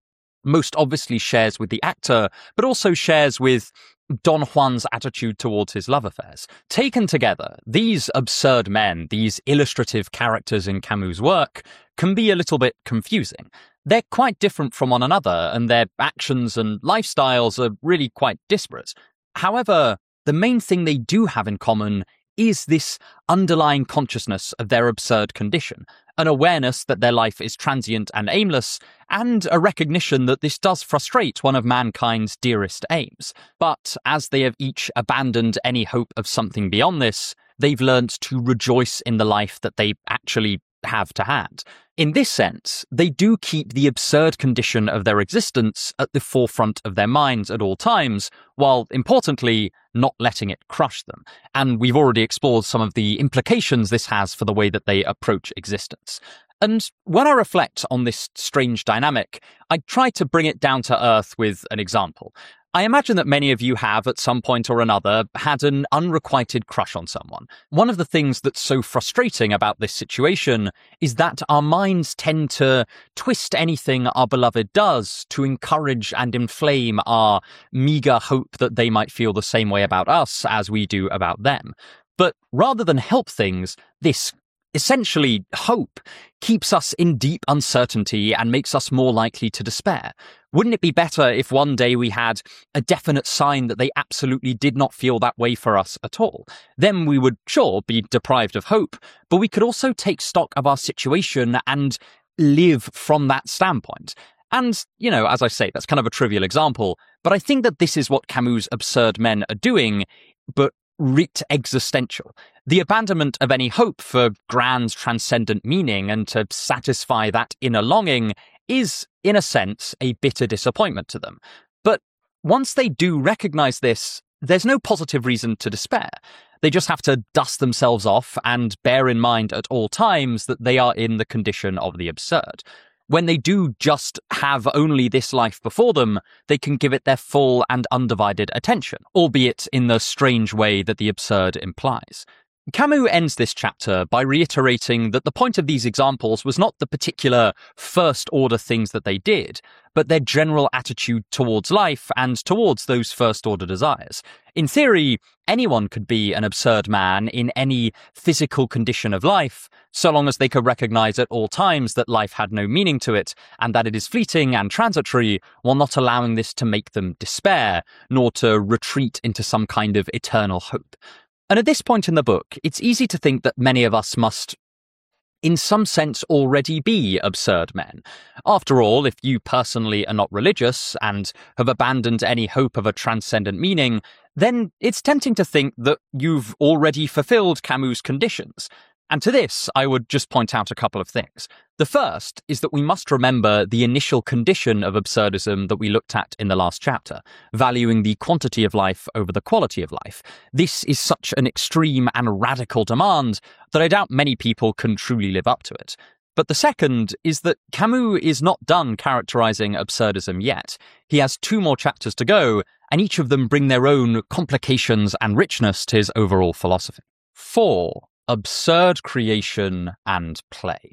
most obviously shares with the actor, but also shares with Don Juan's attitude towards his love affairs. Taken together, these absurd men, these illustrative characters in Camus' work, can be a little bit confusing. They're quite different from one another, and their actions and lifestyles are really quite disparate. However, the main thing they do have in common is this underlying consciousness of their absurd condition, an awareness that their life is transient and aimless, and a recognition that this does frustrate one of mankind's dearest aims. But as they have each abandoned any hope of something beyond this, they've learnt to rejoice in the life that they actually have to hand. In this sense, they do keep the absurd condition of their existence at the forefront of their minds at all times, while, importantly, not letting it crush them. And we've already explored some of the implications this has for the way that they approach existence. And when I reflect on this strange dynamic, I try to bring it down to earth with an example. I imagine that many of you have, at some point or another, had an unrequited crush on someone. One of the things that's so frustrating about this situation is that our minds tend to twist anything our beloved does to encourage and inflame our meager hope that they might feel the same way about us as we do about them. But rather than help things, this essentially hope keeps us in deep uncertainty and makes us more likely to despair. Wouldn't it be better if one day we had a definite sign that they absolutely did not feel that way for us at all? Then we would, sure, be deprived of hope, but we could also take stock of our situation and live from that standpoint. And, as I say, that's kind of a trivial example, but I think that this is what Camus' absurd men are doing, but writ existential. The abandonment of any hope for grand transcendent meaning and to satisfy that inner longing is, in a sense, a bitter disappointment to them. But once they do recognize this, there's no positive reason to despair. They just have to dust themselves off and bear in mind at all times that they are in the condition of the absurd. When they do just have only this life before them, they can give it their full and undivided attention, albeit in the strange way that the absurd implies. Camus ends this chapter by reiterating that the point of these examples was not the particular first-order things that they did, but their general attitude towards life and towards those first-order desires. In theory, anyone could be an absurd man in any physical condition of life, so long as they could recognize at all times that life had no meaning to it, and that it is fleeting and transitory, while not allowing this to make them despair, nor to retreat into some kind of eternal hope. And at this point in the book, it's easy to think that many of us must, in some sense, already be absurd men. After all, if you personally are not religious and have abandoned any hope of a transcendent meaning, then it's tempting to think that you've already fulfilled Camus' conditions. And to this, I would just point out a couple of things. The first is that we must remember the initial condition of absurdism that we looked at in the last chapter, valuing the quantity of life over the quality of life. This is such an extreme and radical demand that I doubt many people can truly live up to it. But the second is that Camus is not done characterizing absurdism yet. He has 2 more chapters to go, and each of them bring their own complications and richness to his overall philosophy. 4. Absurd creation and plague.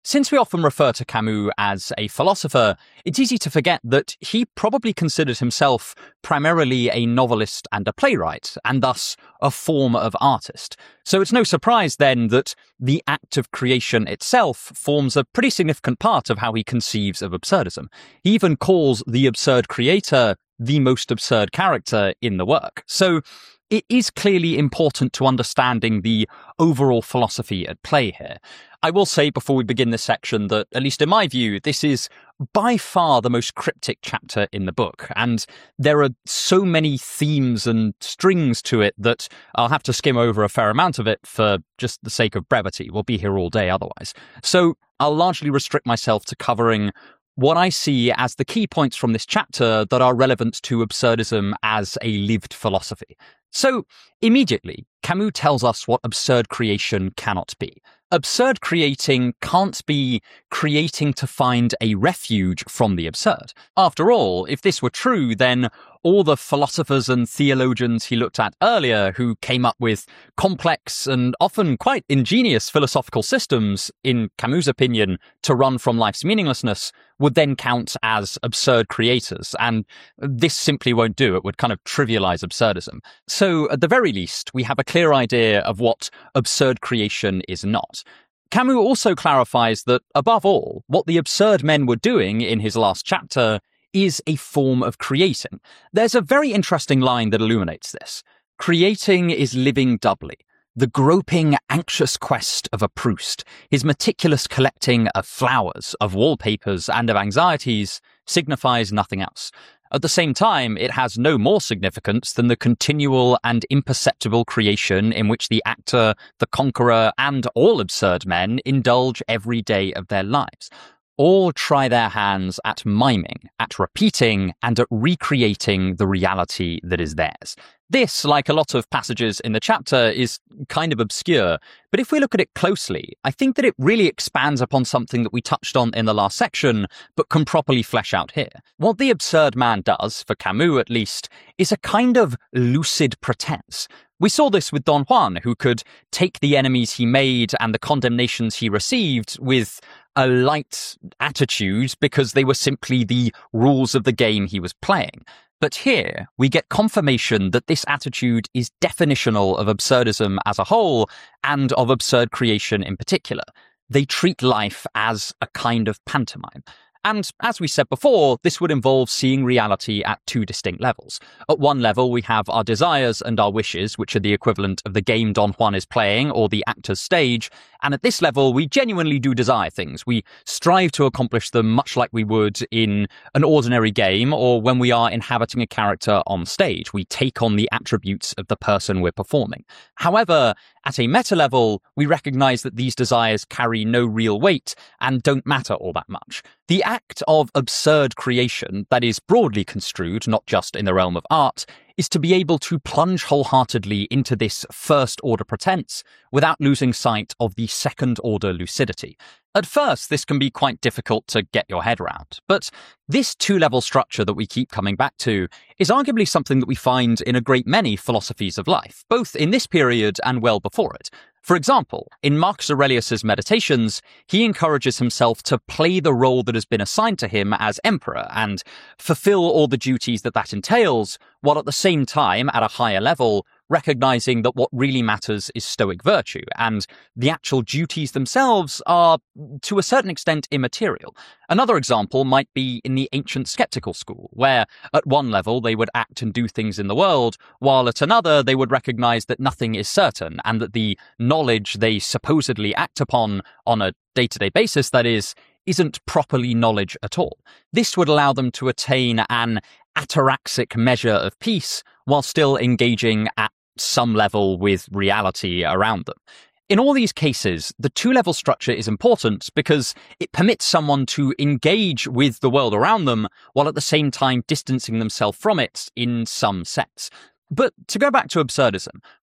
Since we often refer to Camus as a philosopher, it's easy to forget that he probably considered himself primarily a novelist and a playwright, and thus a form of artist. So it's no surprise then that the act of creation itself forms a pretty significant part of how he conceives of absurdism. He even calls the absurd creator the most absurd character in the work. So it is clearly important to understanding the overall philosophy at play here. I will say before we begin this section that, at least in my view, this is by far the most cryptic chapter in the book, and there are so many themes and strings to it that I'll have to skim over a fair amount of it for just the sake of brevity. We'll be here all day otherwise. So I'll largely restrict myself to covering what I see as the key points from this chapter that are relevant to absurdism as a lived philosophy. So, immediately, Camus tells us what absurd creation cannot be. Absurd creating can't be creating to find a refuge from the absurd. After all, if this were true, then all the philosophers and theologians he looked at earlier who came up with complex and often quite ingenious philosophical systems, in Camus' opinion, to run from life's meaninglessness, would then count as absurd creators, and this simply won't do. It would kind of trivialize absurdism. So, at the very least, we have a clear idea of what absurd creation is not. Camus also clarifies that, above all, what the absurd men were doing in his last chapter is a form of creating. There's a very interesting line that illuminates this. Creating is living doubly. The groping, anxious quest of a Proust, his meticulous collecting of flowers, of wallpapers, and of anxieties, signifies nothing else. At the same time, it has no more significance than the continual and imperceptible creation in which the actor, the conqueror, and all absurd men indulge every day of their lives. All try their hands at miming, at repeating, and at recreating the reality that is theirs. This, like a lot of passages in the chapter, is kind of obscure, but if we look at it closely, I think that it really expands upon something that we touched on in the last section, but can properly flesh out here. What the absurd man does, for Camus at least, is a kind of lucid pretense. We saw this with Don Juan, who could take the enemies he made and the condemnations he received with a light attitude because they were simply the rules of the game he was playing. But here, we get confirmation that this attitude is definitional of absurdism as a whole, and of absurd creation in particular. They treat life as a kind of pantomime. And as we said before, this would involve seeing reality at two distinct levels. At one level, we have our desires and our wishes, which are the equivalent of the game Don Juan is playing or the actor's stage. And at this level, we genuinely do desire things. We strive to accomplish them much like we would in an ordinary game or when we are inhabiting a character on stage. We take on the attributes of the person we're performing. However, at a meta level, we recognize that these desires carry no real weight and don't matter all that much. The act of absurd creation, that is broadly construed, not just in the realm of art, is to be able to plunge wholeheartedly into this first-order pretense without losing sight of the second-order lucidity. At first, this can be quite difficult to get your head around, but this two-level structure that we keep coming back to is arguably something that we find in a great many philosophies of life, both in this period and well before it. For example, in Marcus Aurelius' Meditations, he encourages himself to play the role that has been assigned to him as emperor and fulfill all the duties that that entails, while at the same time, at a higher level, recognizing that what really matters is stoic virtue, and the actual duties themselves are, to a certain extent, immaterial. Another example might be in the ancient skeptical school, where at one level they would act and do things in the world, while at another they would recognize that nothing is certain, and that the knowledge they supposedly act upon on a day-to-day basis, that is, isn't properly knowledge at all. This would allow them to attain an ataraxic measure of peace while still engaging at some level with reality around them. In all these cases, the two-level structure is important because it permits someone to engage with the world around them while at the same time distancing themselves from it in some sense. But to go back to absurdism,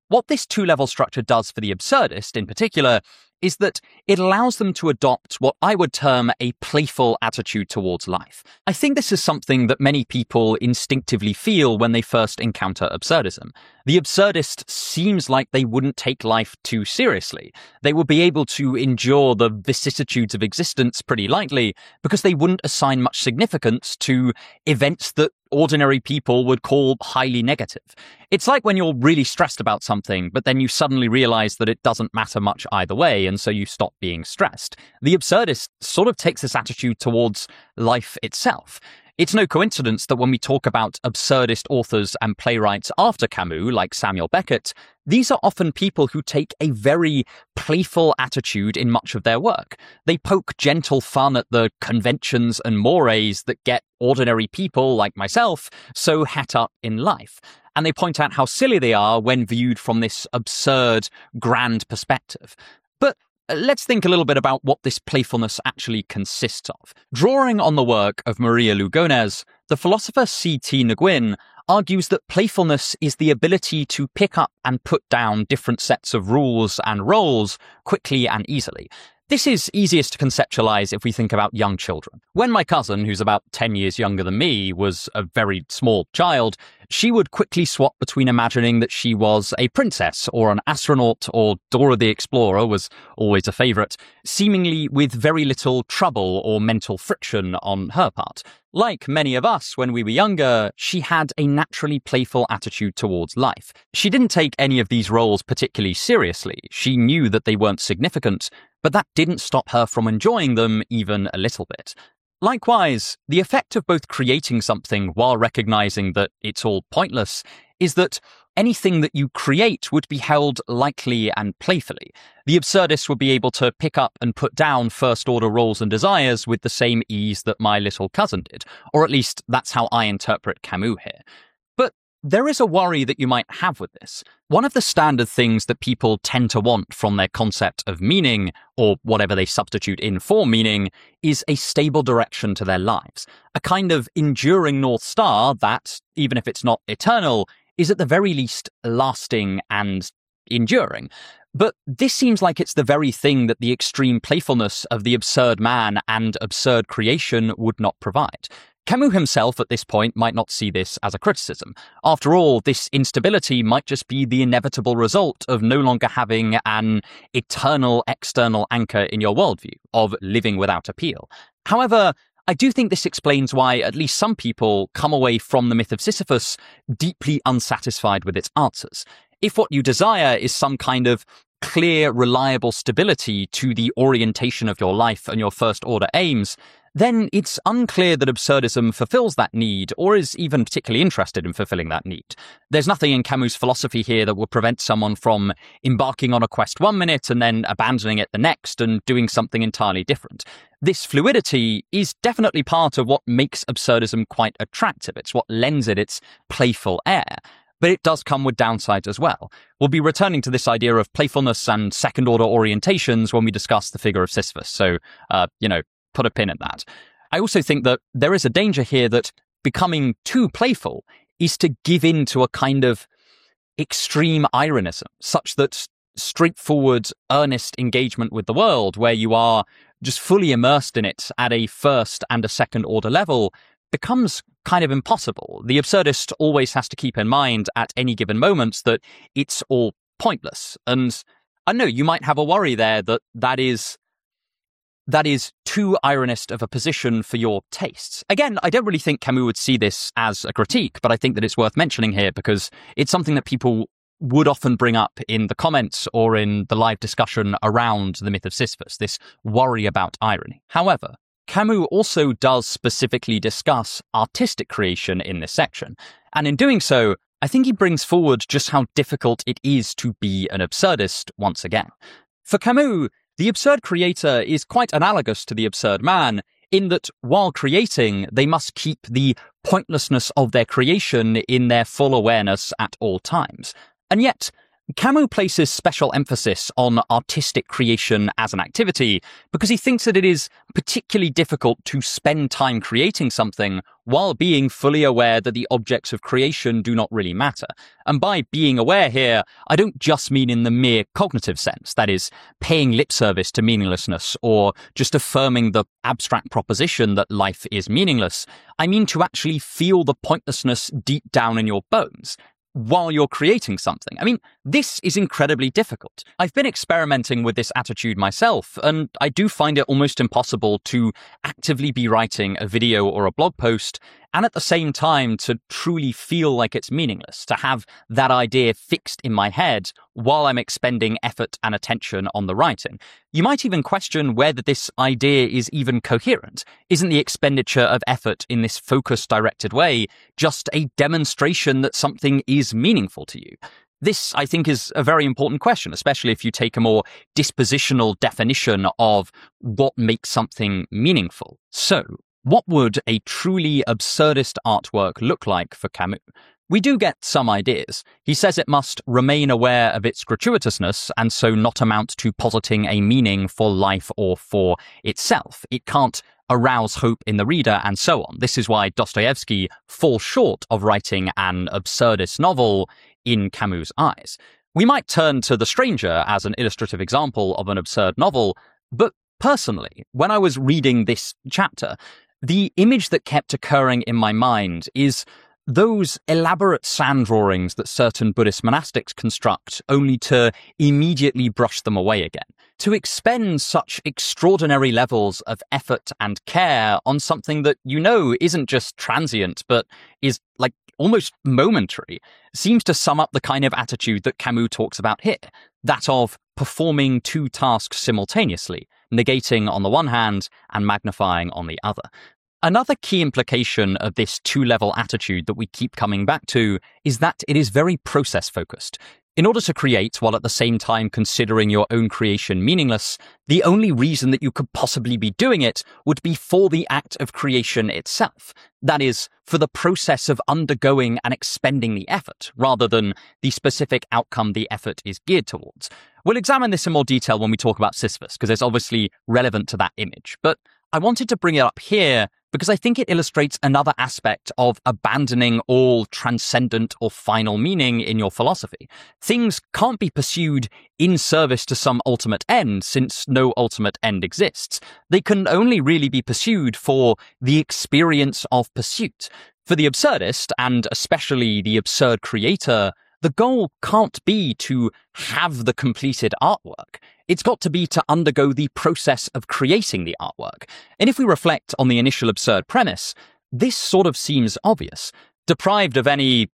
What this two-level structure does for the absurdist, in particular, is that it allows them to adopt what I would term a playful attitude towards life. I think this is something that many people instinctively feel when they first encounter absurdism. The absurdist seems like they wouldn't take life too seriously. They would be able to endure the vicissitudes of existence pretty lightly because they wouldn't assign much significance to events that ordinary people would call highly negative. It's like when you're really stressed about something, but then you suddenly realize that it doesn't matter much either way, and so you stop being stressed. The absurdist sort of takes this attitude towards life itself. It's no coincidence that when we talk about absurdist authors and playwrights after Camus, like Samuel Beckett, these are often people who take a very playful attitude in much of their work. They poke gentle fun at the conventions and mores that get ordinary people like myself so het up in life. And they point out how silly they are when viewed from this absurd, grand perspective. But let's think a little bit about what this playfulness actually consists of. Drawing on the work of Maria Lugones, the philosopher C.T. Nguyen argues that playfulness is the ability to pick up and put down different sets of rules and roles quickly and easily. This is easiest to conceptualize if we think about young children. When my cousin, who's about 10 years younger than me, was a very small child, she would quickly swap between imagining that she was a princess or an astronaut, or Dora the Explorer was always a favorite, seemingly with very little trouble or mental friction on her part. Like many of us when we were younger, she had a naturally playful attitude towards life. She didn't take any of these roles particularly seriously. She knew that they weren't significant, but that didn't stop her from enjoying them even a little bit. Likewise, the effect of both creating something while recognizing that it's all pointless is that anything that you create would be held lightly and playfully. The absurdist would be able to pick up and put down first-order roles and desires with the same ease that my little cousin did, or at least that's how I interpret Camus here. But there is a worry that you might have with this. One of the standard things that people tend to want from their concept of meaning, or whatever they substitute in for meaning, is a stable direction to their lives. A kind of enduring North Star that, even if it's not eternal, is at the very least lasting and enduring. But this seems like it's the very thing that the extreme playfulness of the absurd man and absurd creation would not provide. Camus himself at this point might not see this as a criticism. After all, this instability might just be the inevitable result of no longer having an eternal external anchor in your worldview, of living without appeal. However, I do think this explains why at least some people come away from the myth of Sisyphus deeply unsatisfied with its answers. If what you desire is some kind of clear, reliable stability to the orientation of your life and your first-order aims, then it's unclear that absurdism fulfills that need or is even particularly interested in fulfilling that need. There's nothing in Camus' philosophy here that will prevent someone from embarking on a quest 1 minute and then abandoning it the next and doing something entirely different. This fluidity is definitely part of what makes absurdism quite attractive. It's what lends it its playful air. But it does come with downsides as well. We'll be returning to this idea of playfulness and second-order orientations when we discuss the figure of Sisyphus. So, put a pin in that. I also think that there is a danger here that becoming too playful is to give in to a kind of extreme ironism, such that straightforward, earnest engagement with the world, where you are just fully immersed in it at a first and a second order level, becomes kind of impossible. The absurdist always has to keep in mind at any given moment that it's all pointless. And I know you might have a worry there that is too ironist of a position for your tastes. Again, I don't really think Camus would see this as a critique, but I think that it's worth mentioning here because it's something that people would often bring up in the comments or in the live discussion around the myth of Sisyphus, this worry about irony. However, Camus also does specifically discuss artistic creation in this section, and in doing so, I think he brings forward just how difficult it is to be an absurdist once again. For Camus, the absurd creator is quite analogous to the absurd man in that while creating, they must keep the pointlessness of their creation in their full awareness at all times. And yet, Camus places special emphasis on artistic creation as an activity because he thinks that it is particularly difficult to spend time creating something while being fully aware that the objects of creation do not really matter. And by being aware here, I don't just mean in the mere cognitive sense, that is, paying lip service to meaninglessness or just affirming the abstract proposition that life is meaningless. I mean to actually feel the pointlessness deep down in your bones while you're creating something. I mean, this is incredibly difficult. I've been experimenting with this attitude myself, and I do find it almost impossible to actively be writing a video or a blog post and at the same time to truly feel like it's meaningless, to have that idea fixed in my head while I'm expending effort and attention on the writing. You might even question whether this idea is even coherent. Isn't the expenditure of effort in this focus-directed way just a demonstration that something is meaningful to you? This, I think, is a very important question, especially if you take a more dispositional definition of what makes something meaningful. So, what would a truly absurdist artwork look like for Camus? We do get some ideas. He says it must remain aware of its gratuitousness and so not amount to positing a meaning for life or for itself. It can't arouse hope in the reader and so on. This is why Dostoevsky falls short of writing an absurdist novel in Camus' eyes. We might turn to The Stranger as an illustrative example of an absurd novel, but personally, when I was reading this chapter, the image that kept occurring in my mind is those elaborate sand drawings that certain Buddhist monastics construct only to immediately brush them away again. To expend such extraordinary levels of effort and care on something that you know isn't just transient, but is like almost momentary, seems to sum up the kind of attitude that Camus talks about here, that of performing two tasks simultaneously, negating on the one hand and magnifying on the other. Another key implication of this two-level attitude that we keep coming back to is that it is very process-focused. In order to create while at the same time considering your own creation meaningless, the only reason that you could possibly be doing it would be for the act of creation itself. That is, for the process of undergoing and expending the effort, rather than the specific outcome the effort is geared towards. We'll examine this in more detail when we talk about Sisyphus, because it's obviously relevant to that image. But I wanted to bring it up here because I think it illustrates another aspect of abandoning all transcendent or final meaning in your philosophy. Things can't be pursued in service to some ultimate end, since no ultimate end exists. They can only really be pursued for the experience of pursuit. For the absurdist, and especially the absurd creator, the goal can't be to have the completed artwork. It's got to be to undergo the process of creating the artwork. And if we reflect on the initial absurd premise, this sort of seems obvious. Deprived of any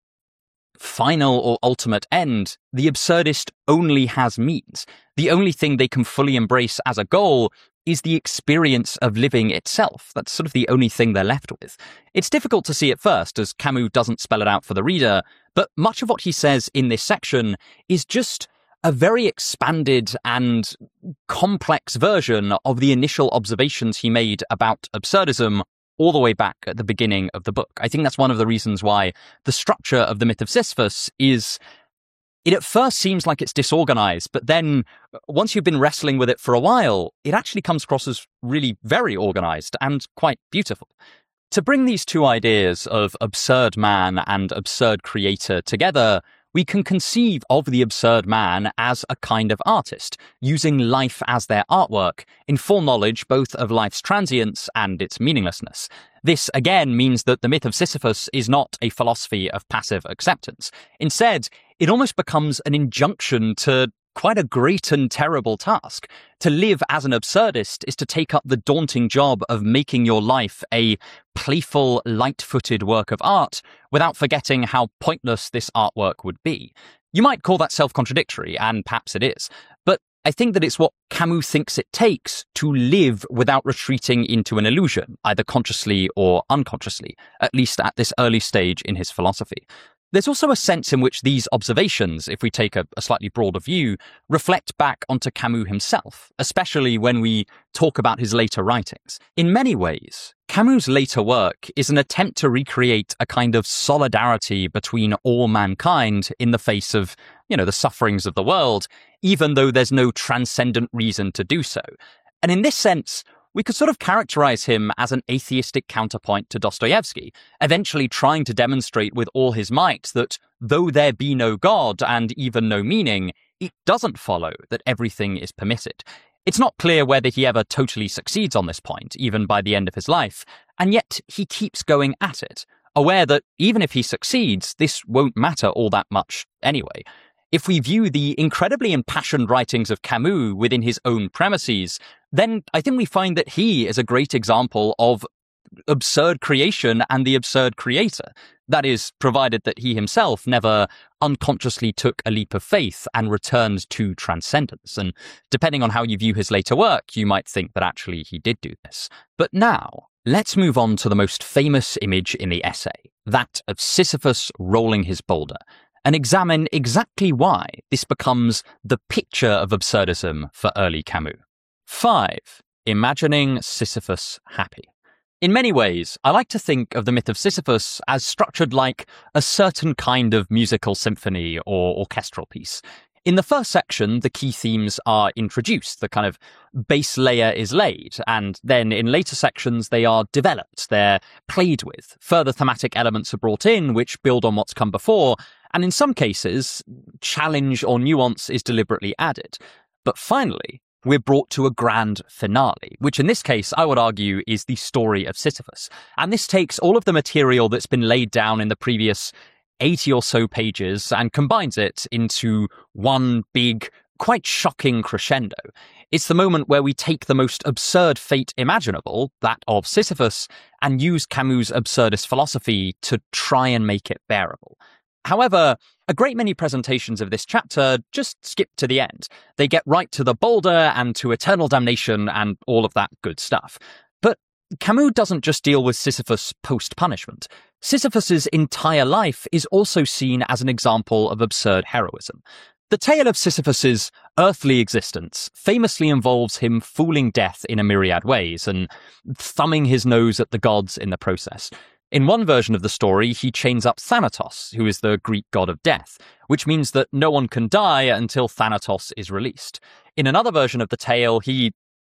final or ultimate end, the absurdist only has means. The only thing they can fully embrace as a goal is the experience of living itself. That's sort of the only thing they're left with. It's difficult to see at first, as Camus doesn't spell it out for the reader, but much of what he says in this section is just a very expanded and complex version of the initial observations he made about absurdism all the way back at the beginning of the book. I think that's one of the reasons why the structure of the myth of Sisyphus is, it at first seems like it's disorganized, but then once you've been wrestling with it for a while, it actually comes across as really very organized and quite beautiful. To bring these two ideas of absurd man and absurd creator together, we can conceive of the absurd man as a kind of artist, using life as their artwork, in full knowledge both of life's transience and its meaninglessness. This, again, means that the myth of Sisyphus is not a philosophy of passive acceptance. Instead, it almost becomes an injunction to quite a great and terrible task. To live as an absurdist is to take up the daunting job of making your life a playful, light-footed work of art without forgetting how pointless this artwork would be. You might call that self-contradictory, and perhaps it is, but I think that it's what Camus thinks it takes to live without retreating into an illusion, either consciously or unconsciously, at least at this early stage in his philosophy. There's also a sense in which these observations, if we take a slightly broader view, reflect back onto Camus himself, especially when we talk about his later writings. In many ways, Camus' later work is an attempt to recreate a kind of solidarity between all mankind in the face of the sufferings of the world, even though there's no transcendent reason to do so. And in this sense, we could sort of characterize him as an atheistic counterpoint to Dostoevsky, eventually trying to demonstrate with all his might that though there be no God and even no meaning, it doesn't follow that everything is permitted. It's not clear whether he ever totally succeeds on this point, even by the end of his life, and yet he keeps going at it, aware that even if he succeeds, this won't matter all that much anyway. If we view the incredibly impassioned writings of Camus within his own premises, then I think we find that he is a great example of absurd creation and the absurd creator. That is, provided that he himself never unconsciously took a leap of faith and returned to transcendence. And depending on how you view his later work, you might think that actually he did do this. But now, let's move on to the most famous image in the essay, that of Sisyphus rolling his boulder, and examine exactly why this becomes the picture of absurdism for early Camus. 5. Imagining Sisyphus happy. In many ways, I like to think of the myth of Sisyphus as structured like a certain kind of musical symphony or orchestral piece. In the first section, the key themes are introduced, the kind of base layer is laid, and then in later sections they are developed, they're played with. Further thematic elements are brought in which build on what's come before, and in some cases, challenge or nuance is deliberately added. But finally, we're brought to a grand finale, which in this case, I would argue, is the story of Sisyphus. And this takes all of the material that's been laid down in the previous 80 or so pages and combines it into one big, quite shocking crescendo. It's the moment where we take the most absurd fate imaginable, that of Sisyphus, and use Camus' absurdist philosophy to try and make it bearable. However, a great many presentations of this chapter just skip to the end. They get right to the boulder and to eternal damnation and all of that good stuff. But Camus doesn't just deal with Sisyphus post-punishment. Sisyphus's entire life is also seen as an example of absurd heroism. The tale of Sisyphus's earthly existence famously involves him fooling death in a myriad ways and thumbing his nose at the gods in the process. In one version of the story, he chains up Thanatos, who is the Greek god of death, which means that no one can die until Thanatos is released. In another version of the tale, he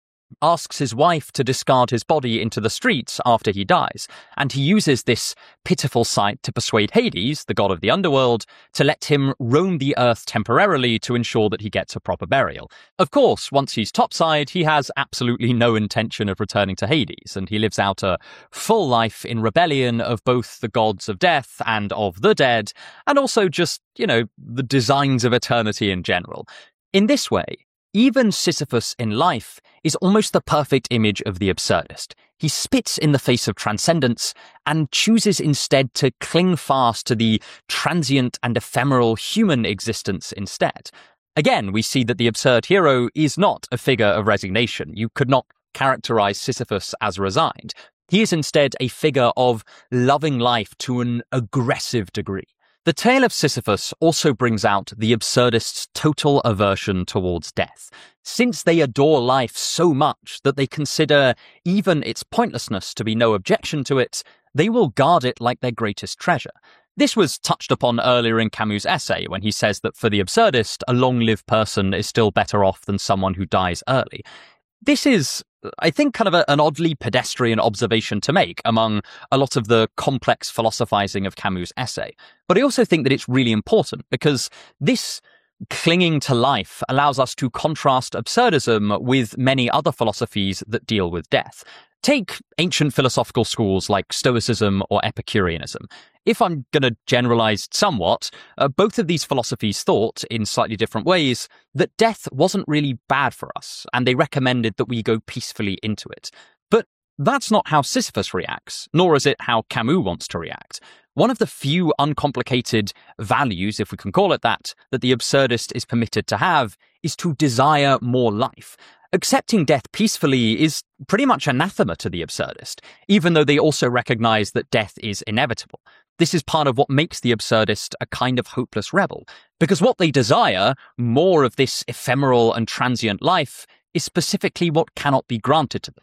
asks his wife to discard his body into the streets after he dies, and he uses this pitiful sight to persuade Hades, the god of the underworld, to let him roam the earth temporarily to ensure that he gets a proper burial. Of course, once he's topside, he has absolutely no intention of returning to Hades, and he lives out a full life in rebellion of both the gods of death and of the dead, and also just, the designs of eternity in general. In this way, even Sisyphus in life is almost the perfect image of the absurdist. He spits in the face of transcendence and chooses instead to cling fast to the transient and ephemeral human existence instead. Again, we see that the absurd hero is not a figure of resignation. You could not characterize Sisyphus as resigned. He is instead a figure of loving life to an aggressive degree. The tale of Sisyphus also brings out the absurdists' total aversion towards death, since they adore life so much that they consider even its pointlessness to be no objection to it. They will guard it like their greatest treasure. This was touched upon earlier in Camus' essay when he says that for the absurdist, a long-lived person is still better off than someone who dies early. This is, I think, kind of an oddly pedestrian observation to make among a lot of the complex philosophizing of Camus' essay. But I also think that it's really important because this clinging to life allows us to contrast absurdism with many other philosophies that deal with death. Take ancient philosophical schools like Stoicism or Epicureanism. If I'm going to generalize somewhat, both of these philosophies thought, in slightly different ways, that death wasn't really bad for us, and they recommended that we go peacefully into it. But that's not how Sisyphus reacts, nor is it how Camus wants to react. One of the few uncomplicated values, if we can call it that the absurdist is permitted to have is to desire more life. Accepting death peacefully is pretty much anathema to the absurdist, even though they also recognize that death is inevitable. This is part of what makes the absurdist a kind of hopeless rebel, because what they desire, more of this ephemeral and transient life, is specifically what cannot be granted to them.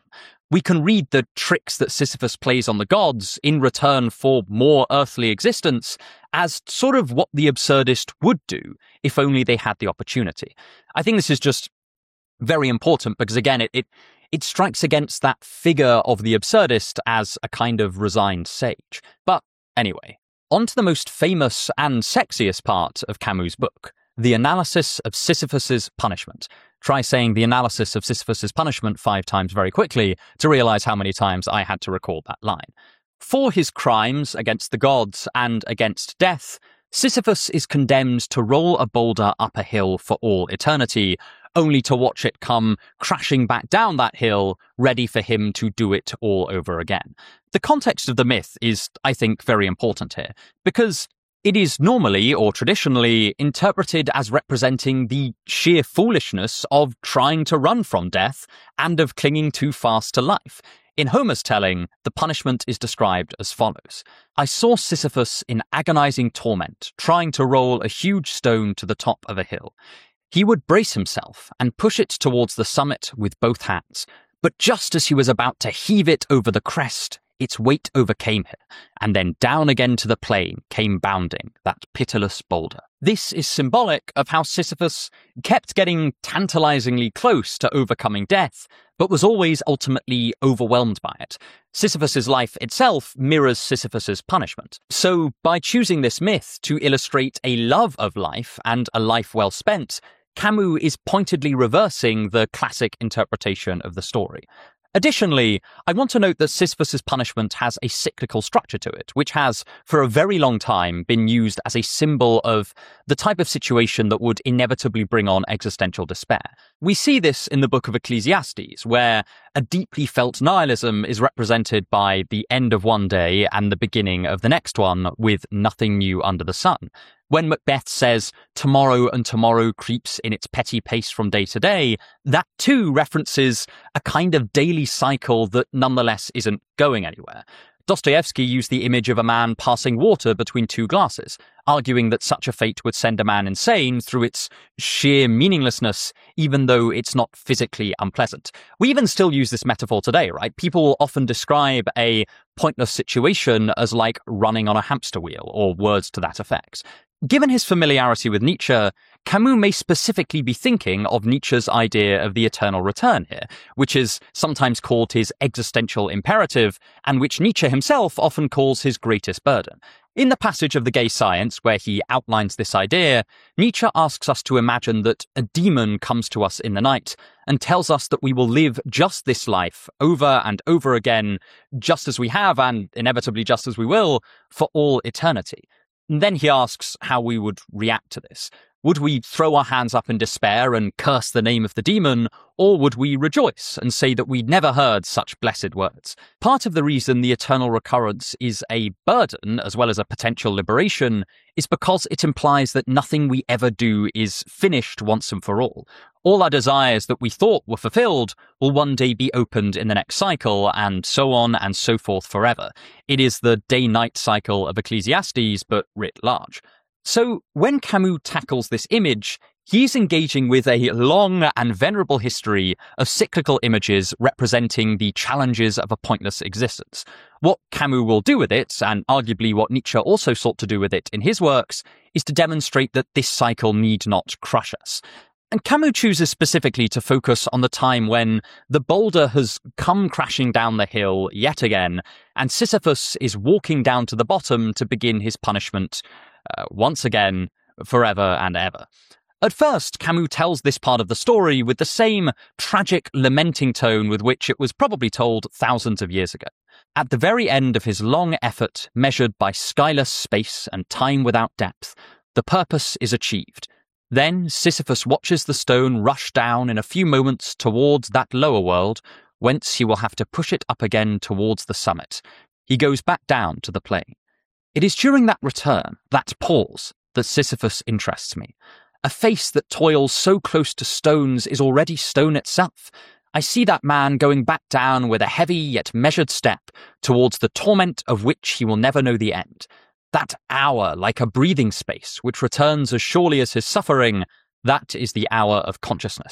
We can read the tricks that Sisyphus plays on the gods in return for more earthly existence as sort of what the absurdist would do if only they had the opportunity. I think this is just very important because, again, it strikes against that figure of the absurdist as a kind of resigned sage. But anyway, on to the most famous and sexiest part of Camus' book, the analysis of Sisyphus's punishment. Try saying the analysis of Sisyphus's punishment 5 times very quickly to realize how many times I had to record that line. For his crimes against the gods and against death, Sisyphus is condemned to roll a boulder up a hill for all eternity, only to watch it come crashing back down that hill, ready for him to do it all over again. The context of the myth is, I think, very important here, because it is normally or traditionally interpreted as representing the sheer foolishness of trying to run from death and of clinging too fast to life. In Homer's telling, the punishment is described as follows. I saw Sisyphus in agonizing torment, trying to roll a huge stone to the top of a hill. He would brace himself and push it towards the summit with both hands, but just as he was about to heave it over the crest, its weight overcame him, and then down again to the plain came bounding that pitiless boulder. This is symbolic of how Sisyphus kept getting tantalizingly close to overcoming death, but was always ultimately overwhelmed by it. Sisyphus's life itself mirrors Sisyphus's punishment. So, by choosing this myth to illustrate a love of life and a life well spent, Camus is pointedly reversing the classic interpretation of the story. Additionally, I want to note that Sisyphus's punishment has a cyclical structure to it, which has, for a very long time, been used as a symbol of the type of situation that would inevitably bring on existential despair. We see this in the book of Ecclesiastes, where a deeply felt nihilism is represented by the end of one day and the beginning of the next one, with nothing new under the sun. When Macbeth says, tomorrow and tomorrow creeps in its petty pace from day to day, that too references a kind of daily cycle that nonetheless isn't going anywhere. Dostoevsky used the image of a man passing water between 2 glasses, arguing that such a fate would send a man insane through its sheer meaninglessness, even though it's not physically unpleasant. We even still use this metaphor today, right? People will often describe a pointless situation as like running on a hamster wheel, or words to that effect. Given his familiarity with Nietzsche, Camus may specifically be thinking of Nietzsche's idea of the eternal return here, which is sometimes called his existential imperative, and which Nietzsche himself often calls his greatest burden. In the passage of The Gay Science, where he outlines this idea, Nietzsche asks us to imagine that a demon comes to us in the night and tells us that we will live just this life over and over again, just as we have, and inevitably just as we will, for all eternity. And then he asks how we would react to this. Would we throw our hands up in despair and curse the name of the demon, or would we rejoice and say that we'd never heard such blessed words? Part of the reason the eternal recurrence is a burden, as well as a potential liberation, is because it implies that nothing we ever do is finished once and for all. All our desires that we thought were fulfilled will one day be opened in the next cycle, and so on and so forth forever. It is the day-night cycle of Ecclesiastes, but writ large. So, when Camus tackles this image, he's engaging with a long and venerable history of cyclical images representing the challenges of a pointless existence. What Camus will do with it, and arguably what Nietzsche also sought to do with it in his works, is to demonstrate that this cycle need not crush us. And Camus chooses specifically to focus on the time when the boulder has come crashing down the hill yet again, and Sisyphus is walking down to the bottom to begin his punishment once again, forever and ever. At first, Camus tells this part of the story with the same tragic, lamenting tone with which it was probably told thousands of years ago. At the very end of his long effort, measured by skyless space and time without depth, the purpose is achieved. Then Sisyphus watches the stone rush down in a few moments towards that lower world, whence he will have to push it up again towards the summit. He goes back down to the plain. It is during that return, that pause, that Sisyphus interests me. A face that toils so close to stones is already stone itself. I see that man going back down with a heavy yet measured step towards the torment of which he will never know the end. That hour, like a breathing space, which returns as surely as his suffering, that is the hour of consciousness.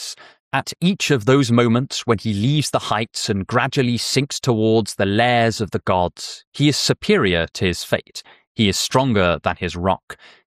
At each of those moments when he leaves the heights and gradually sinks towards the lairs of the gods, he is superior to his fate. He is stronger than his rock.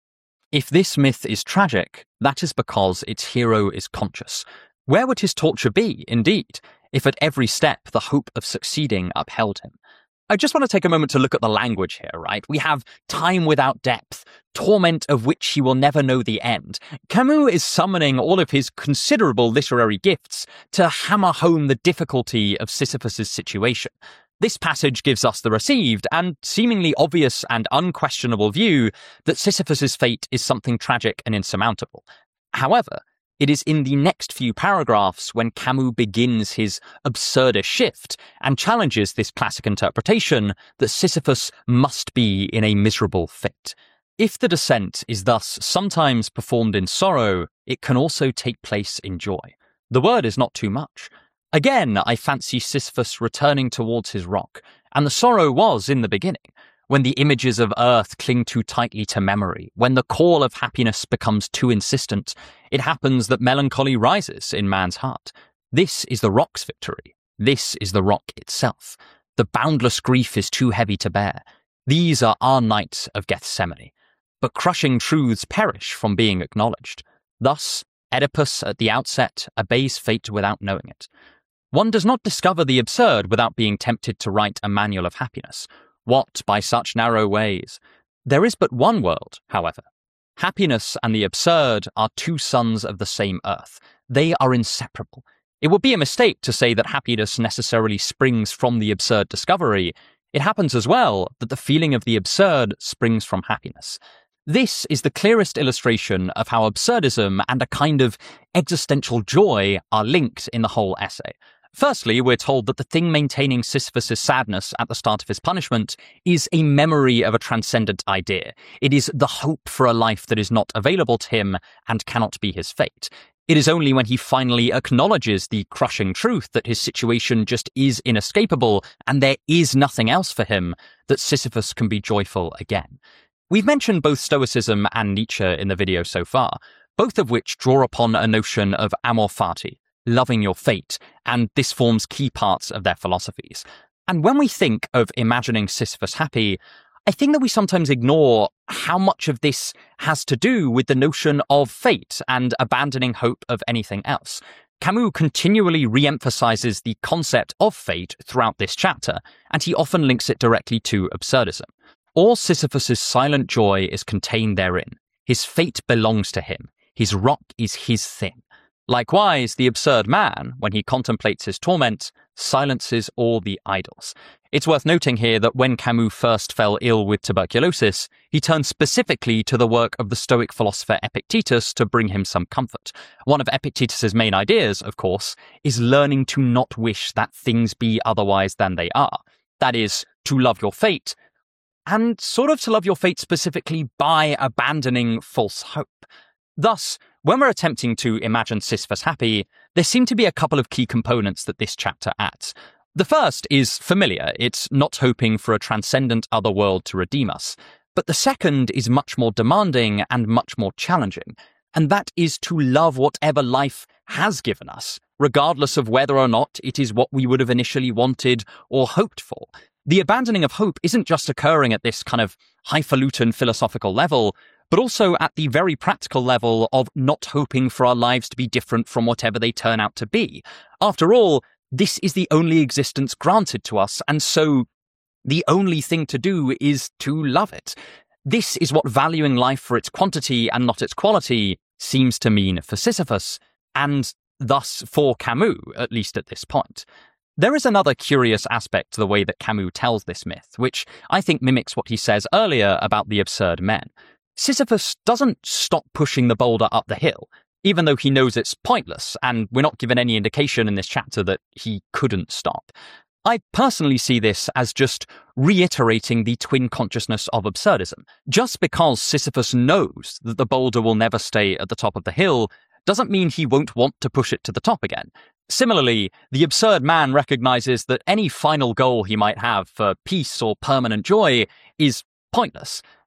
If this myth is tragic, that is because its hero is conscious. Where would his torture be, indeed, if at every step the hope of succeeding upheld him? I just want to take a moment to look at the language here, right? We have time without depth, torment of which he will never know the end. Camus is summoning all of his considerable literary gifts to hammer home the difficulty of Sisyphus's situation. This passage gives us the received and seemingly obvious and unquestionable view that Sisyphus's fate is something tragic and insurmountable. However, it is in the next few paragraphs when Camus begins his absurdist shift and challenges this classic interpretation that Sisyphus must be in a miserable fate. If the descent is thus sometimes performed in sorrow, it can also take place in joy. The word is not too much. Again, I fancy Sisyphus returning towards his rock, and the sorrow was in the beginning. When the images of earth cling too tightly to memory, when the call of happiness becomes too insistent, it happens that melancholy rises in man's heart. This is the rock's victory. This is the rock itself. The boundless grief is too heavy to bear. These are our nights of Gethsemane. But crushing truths perish from being acknowledged. Thus, Oedipus at the outset obeys fate without knowing it. One does not discover the absurd without being tempted to write a manual of happiness. What by such narrow ways? There is but one world, however. Happiness and the absurd are two sons of the same earth. They are inseparable. It would be a mistake to say that happiness necessarily springs from the absurd discovery. It happens as well that the feeling of the absurd springs from happiness. This is the clearest illustration of how absurdism and a kind of existential joy are linked in the whole essay. Firstly, we're told that the thing maintaining Sisyphus' sadness at the start of his punishment is a memory of a transcendent idea. It is the hope for a life that is not available to him and cannot be his fate. It is only when he finally acknowledges the crushing truth that his situation just is inescapable and there is nothing else for him that Sisyphus can be joyful again. We've mentioned both Stoicism and Nietzsche in the video so far, both of which draw upon a notion of amor fati, loving your fate, and this forms key parts of their philosophies. And when we think of imagining Sisyphus happy, I think that we sometimes ignore how much of this has to do with the notion of fate and abandoning hope of anything else. Camus continually re-emphasizes the concept of fate throughout this chapter, and he often links it directly to absurdism. All Sisyphus's silent joy is contained therein. His fate belongs to him. His rock is his thing. Likewise, the absurd man, when he contemplates his torment, silences all the idols. It's worth noting here that when Camus first fell ill with tuberculosis, he turned specifically to the work of the Stoic philosopher Epictetus to bring him some comfort. One of Epictetus's main ideas, of course, is learning to not wish that things be otherwise than they are. That is, to love your fate, and sort of to love your fate specifically by abandoning false hope. Thus, when we're attempting to imagine Sisyphus happy, there seem to be a couple of key components that this chapter adds. The first is familiar. It's not hoping for a transcendent other world to redeem us. But the second is much more demanding and much more challenging, and that is to love whatever life has given us, regardless of whether or not it is what we would have initially wanted or hoped for. The abandoning of hope isn't just occurring at this kind of highfalutin philosophical level, but also at the very practical level of not hoping for our lives to be different from whatever they turn out to be. After all, this is the only existence granted to us, and so the only thing to do is to love it. This is what valuing life for its quantity and not its quality seems to mean for Sisyphus, and thus for Camus, at least at this point. There is another curious aspect to the way that Camus tells this myth, which I think mimics what he says earlier about the absurd men. Sisyphus doesn't stop pushing the boulder up the hill, even though he knows it's pointless, and we're not given any indication in this chapter that he couldn't stop. I personally see this as just reiterating the twin consciousness of absurdism. Just because Sisyphus knows that the boulder will never stay at the top of the hill doesn't mean he won't want to push it to the top again. Similarly, the absurd man recognizes that any final goal he might have for peace or permanent joy is pointless.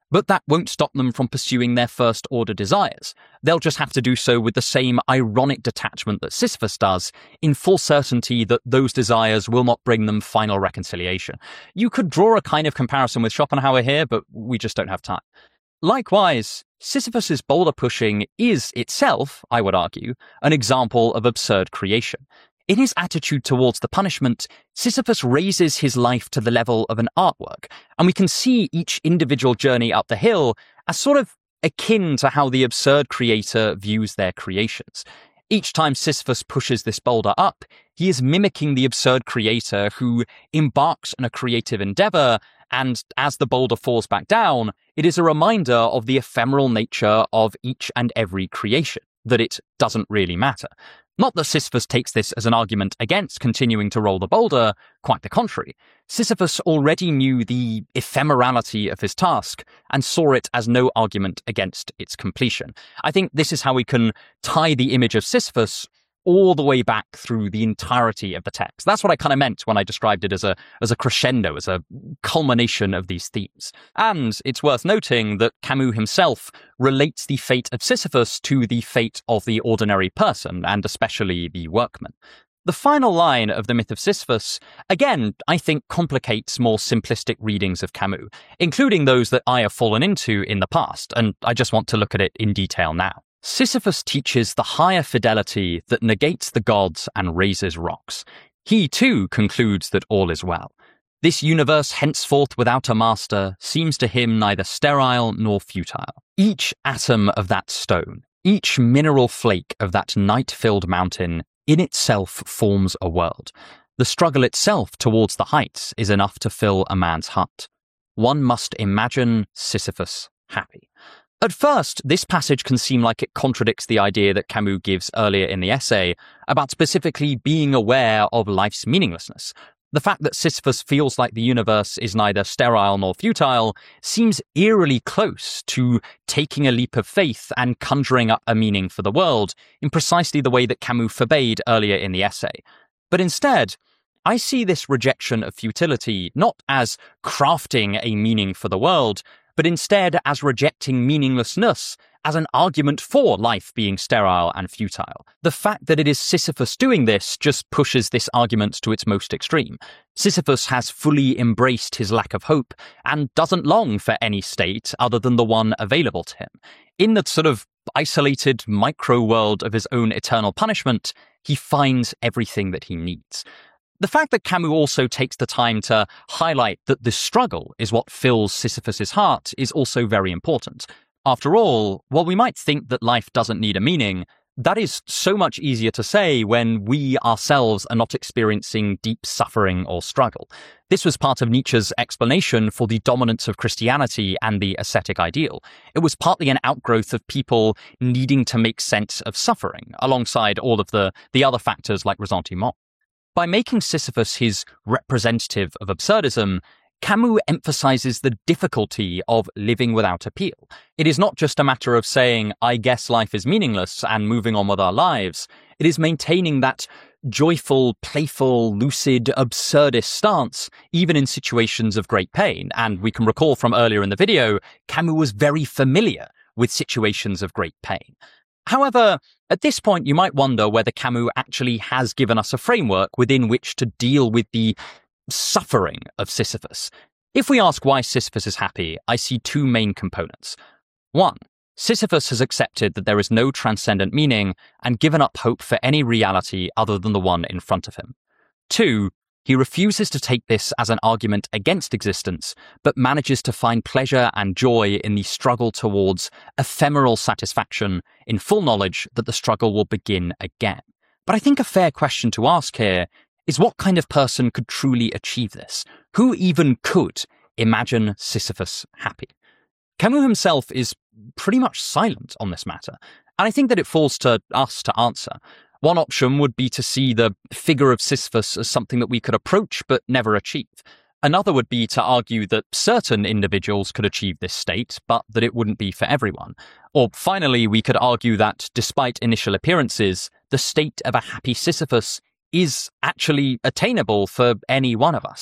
But that won't stop them from pursuing their first-order desires. They'll just have to do so with the same ironic detachment that Sisyphus does, in full certainty that those desires will not bring them final reconciliation. You could draw a kind of comparison with Schopenhauer here, but we just don't have time. Likewise, Sisyphus's boulder pushing is itself, I would argue, an example of absurd creation. In his attitude towards the punishment, Sisyphus raises his life to the level of an artwork, and we can see each individual journey up the hill as sort of akin to how the absurd creator views their creations. Each time Sisyphus pushes this boulder up, he is mimicking the absurd creator who embarks on a creative endeavor, and as the boulder falls back down, it is a reminder of the ephemeral nature of each and every creation, that it doesn't really matter. Not that Sisyphus takes this as an argument against continuing to roll the boulder, quite the contrary. Sisyphus already knew the ephemerality of his task and saw it as no argument against its completion. I think this is how we can tie the image of Sisyphus all the way back through the entirety of the text. That's what I kind of meant when I described it as a crescendo, as a culmination of these themes. And it's worth noting that Camus himself relates the fate of Sisyphus to the fate of the ordinary person, and especially the workman. The final line of the myth of Sisyphus, again, I think complicates more simplistic readings of Camus, including those that I have fallen into in the past, and I just want to look at it in detail now. Sisyphus teaches the higher fidelity that negates the gods and raises rocks. He, too, concludes that all is well. This universe henceforth without a master seems to him neither sterile nor futile. Each atom of that stone, each mineral flake of that night-filled mountain, in itself forms a world. The struggle itself towards the heights is enough to fill a man's heart. One must imagine Sisyphus happy. At first, this passage can seem like it contradicts the idea that Camus gives earlier in the essay about specifically being aware of life's meaninglessness. The fact that Sisyphus feels like the universe is neither sterile nor futile seems eerily close to taking a leap of faith and conjuring up a meaning for the world in precisely the way that Camus forbade earlier in the essay. But instead, I see this rejection of futility not as crafting a meaning for the world, but instead as rejecting meaninglessness as an argument for life being sterile and futile. The fact that it is Sisyphus doing this just pushes this argument to its most extreme. Sisyphus has fully embraced his lack of hope and doesn't long for any state other than the one available to him. In the sort of isolated micro-world of his own eternal punishment, he finds everything that he needs. The fact that Camus also takes the time to highlight that the struggle is what fills Sisyphus's heart is also very important. After all, while we might think that life doesn't need a meaning, that is so much easier to say when we ourselves are not experiencing deep suffering or struggle. This was part of Nietzsche's explanation for the dominance of Christianity and the ascetic ideal. It was partly an outgrowth of people needing to make sense of suffering, alongside all of the other factors like ressentiment. By making Sisyphus his representative of absurdism, Camus emphasizes the difficulty of living without appeal. It is not just a matter of saying, I guess life is meaningless, and moving on with our lives. It is maintaining that joyful, playful, lucid, absurdist stance, even in situations of great pain. And we can recall from earlier in the video, Camus was very familiar with situations of great pain. However, at this point, you might wonder whether Camus actually has given us a framework within which to deal with the suffering of Sisyphus. If we ask why Sisyphus is happy, I see two main components. One, Sisyphus has accepted that there is no transcendent meaning and given up hope for any reality other than the one in front of him. Two, he refuses to take this as an argument against existence, but manages to find pleasure and joy in the struggle towards ephemeral satisfaction, in full knowledge that the struggle will begin again. But I think a fair question to ask here is what kind of person could truly achieve this? Who even could imagine Sisyphus happy? Camus himself is pretty much silent on this matter, and I think that it falls to us to answer. One option would be to see the figure of Sisyphus as something that we could approach but never achieve. Another would be to argue that certain individuals could achieve this state, but that it wouldn't be for everyone. Or finally, we could argue that, despite initial appearances, the state of a happy Sisyphus is actually attainable for any one of us.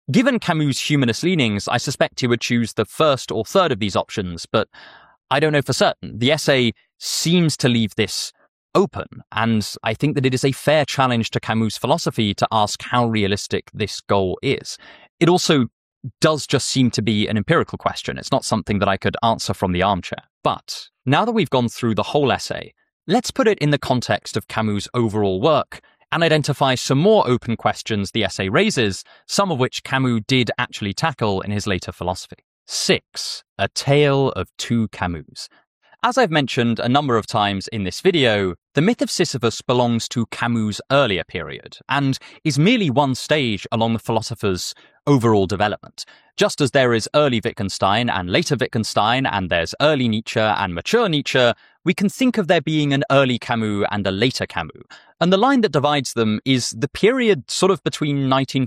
Given Camus' humanist leanings, I suspect he would choose the first or third of these options, but I don't know for certain. The essay seems to leave this open, and I think that it is a fair challenge to Camus' philosophy to ask how realistic this goal is. It also does just seem to be an empirical question. It's not something that I could answer from the armchair. But now that we've gone through the whole essay, let's put it in the context of Camus' overall work and identify some more open questions the essay raises, some of which Camus did actually tackle in his later philosophy. 6. A Tale of Two Camus. As I've mentioned a number of times in this video, the myth of Sisyphus belongs to Camus' earlier period and is merely one stage along the philosopher's overall development. Just as there is early Wittgenstein and later Wittgenstein, and there's early Nietzsche and mature Nietzsche, we can think of there being an early Camus and a later Camus. And the line that divides them is the period sort of between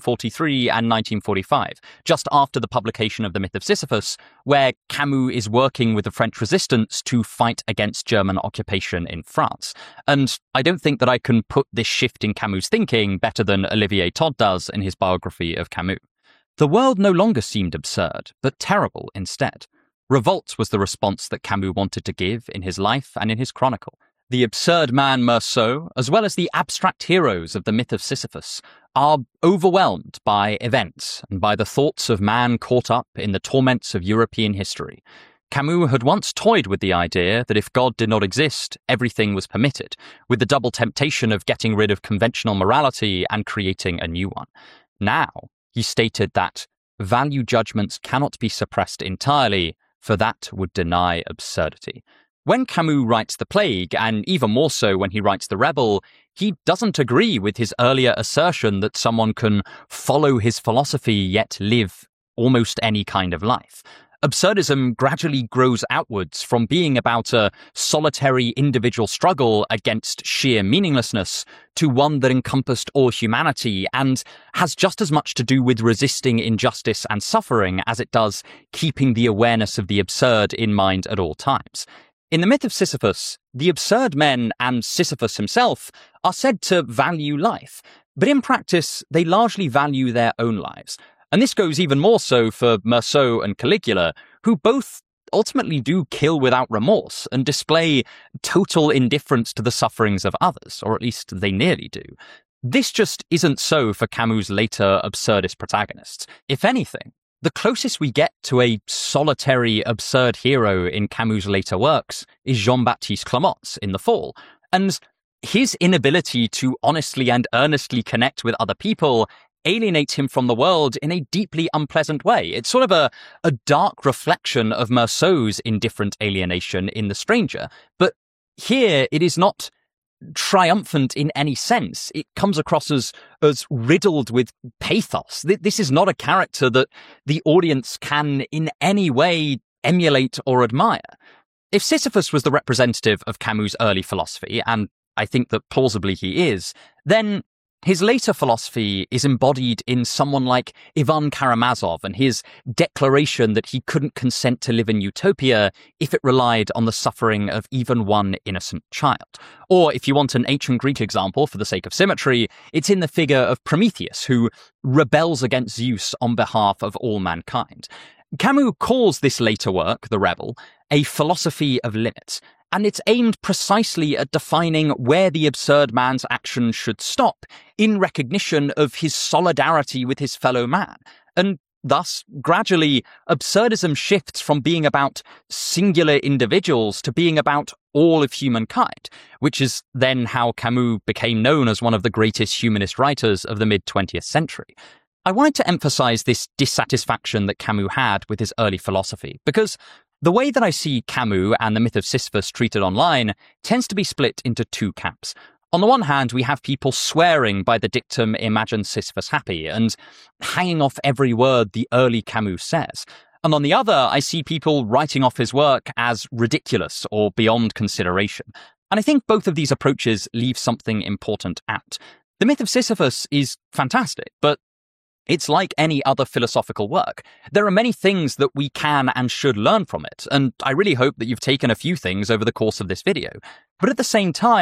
1943 and 1945, just after the publication of The Myth of Sisyphus, where Camus is working with the French resistance to fight against German occupation in France. And I don't think that I can put this shift in Camus' thinking better than Olivier Todd does in his biography of Camus. The world no longer seemed absurd, but terrible instead. Revolt was the response that Camus wanted to give in his life and in his chronicle. The absurd man Meursault, as well as the abstract heroes of the myth of Sisyphus, are overwhelmed by events and by the thoughts of man caught up in the torments of European history. Camus had once toyed with the idea that if God did not exist, everything was permitted, with the double temptation of getting rid of conventional morality and creating a new one. Now, he stated that value judgments cannot be suppressed entirely, for that would deny absurdity. When Camus writes The Plague, and even more so when he writes The Rebel, he doesn't agree with his earlier assertion that someone can follow his philosophy yet live almost any kind of life. Absurdism gradually grows outwards from being about a solitary individual struggle against sheer meaninglessness to one that encompassed all humanity and has just as much to do with resisting injustice and suffering as it does keeping the awareness of the absurd in mind at all times. In the myth of Sisyphus, the absurd men and Sisyphus himself are said to value life, but in practice, they largely value their own lives. And this goes even more so for Meursault and Caligula, who both ultimately do kill without remorse and display total indifference to the sufferings of others, or at least they nearly do. This just isn't so for Camus' later absurdist protagonists. If anything, the closest we get to a solitary, absurd hero in Camus' later works is Jean-Baptiste Clément in The Fall, and his inability to honestly and earnestly connect with other people alienates him from the world in a deeply unpleasant way. It's sort of a dark reflection of Meursault's indifferent alienation in The Stranger, but here it is not triumphant in any sense. It comes across as riddled with pathos. This is not a character that the audience can in any way emulate or admire. If Sisyphus was the representative of Camus' early philosophy, and I think that plausibly he is, then his later philosophy is embodied in someone like Ivan Karamazov and his declaration that he couldn't consent to live in utopia if it relied on the suffering of even one innocent child. Or, if you want an ancient Greek example for the sake of symmetry, it's in the figure of Prometheus, who rebels against Zeus on behalf of all mankind. Camus calls this later work, The Rebel, a philosophy of limits, and it's aimed precisely at defining where the absurd man's action should stop in recognition of his solidarity with his fellow man. And thus, gradually, absurdism shifts from being about singular individuals to being about all of humankind, which is then how Camus became known as one of the greatest humanist writers of the mid-20th century. I wanted to emphasize this dissatisfaction that Camus had with his early philosophy, because the way that I see Camus and the myth of Sisyphus treated online tends to be split into two camps. On the one hand, we have people swearing by the dictum "imagine Sisyphus happy" and hanging off every word the early Camus says. And on the other, I see people writing off his work as ridiculous or beyond consideration. And I think both of these approaches leave something important out. The myth of Sisyphus is fantastic, but it's like any other philosophical work. There are many things that we can and should learn from it, and I really hope that you've taken a few things over the course of this video. But at the same time,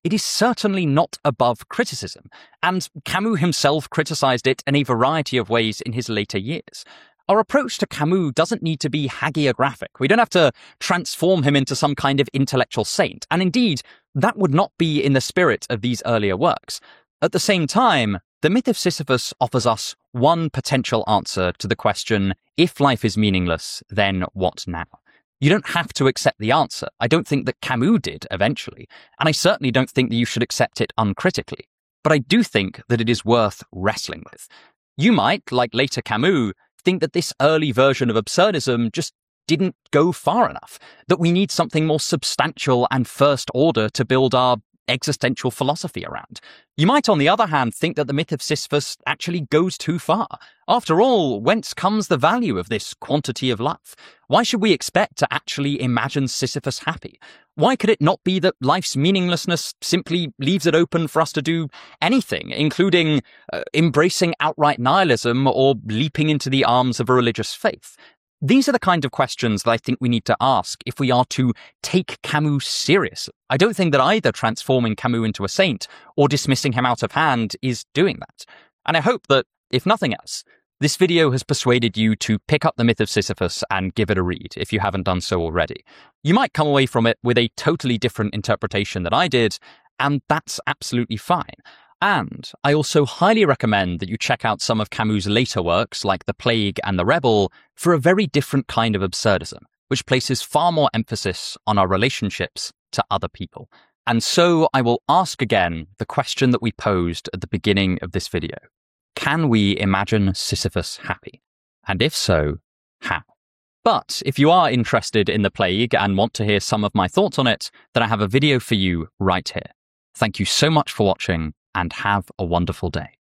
it is certainly not above criticism, and Camus himself criticized it in a variety of ways in his later years. Our approach to Camus doesn't need to be hagiographic. We don't have to transform him into some kind of intellectual saint, and indeed, that would not be in the spirit of these earlier works. At the same time, the myth of Sisyphus offers us one potential answer to the question, if life is meaningless, then what now? You don't have to accept the answer. I don't think that Camus did eventually, and I certainly don't think that you should accept it uncritically. But I do think that it is worth wrestling with. You might, like later Camus, think that this early version of absurdism just didn't go far enough, that we need something more substantial and first order to build our existential philosophy around. You might, on the other hand, think that the myth of Sisyphus actually goes too far. After all, whence comes the value of this quantity of love? Why should we expect to actually imagine Sisyphus happy? Why could it not be that life's meaninglessness simply leaves it open for us to do anything, including embracing outright nihilism or leaping into the arms of a religious faith? These are the kind of questions that I think we need to ask if we are to take Camus seriously. I don't think that either transforming Camus into a saint or dismissing him out of hand is doing that. And I hope that, if nothing else, this video has persuaded you to pick up The Myth of Sisyphus and give it a read if you haven't done so already. You might come away from it with a totally different interpretation than I did, and that's absolutely fine. And I also highly recommend that you check out some of Camus' later works, like The Plague and The Rebel, for a very different kind of absurdism, which places far more emphasis on our relationships to other people. And so I will ask again the question that we posed at the beginning of this video. Can we imagine Sisyphus happy? And if so, how? But if you are interested in The Plague and want to hear some of my thoughts on it, then I have a video for you right here. Thank you so much for watching, and have a wonderful day.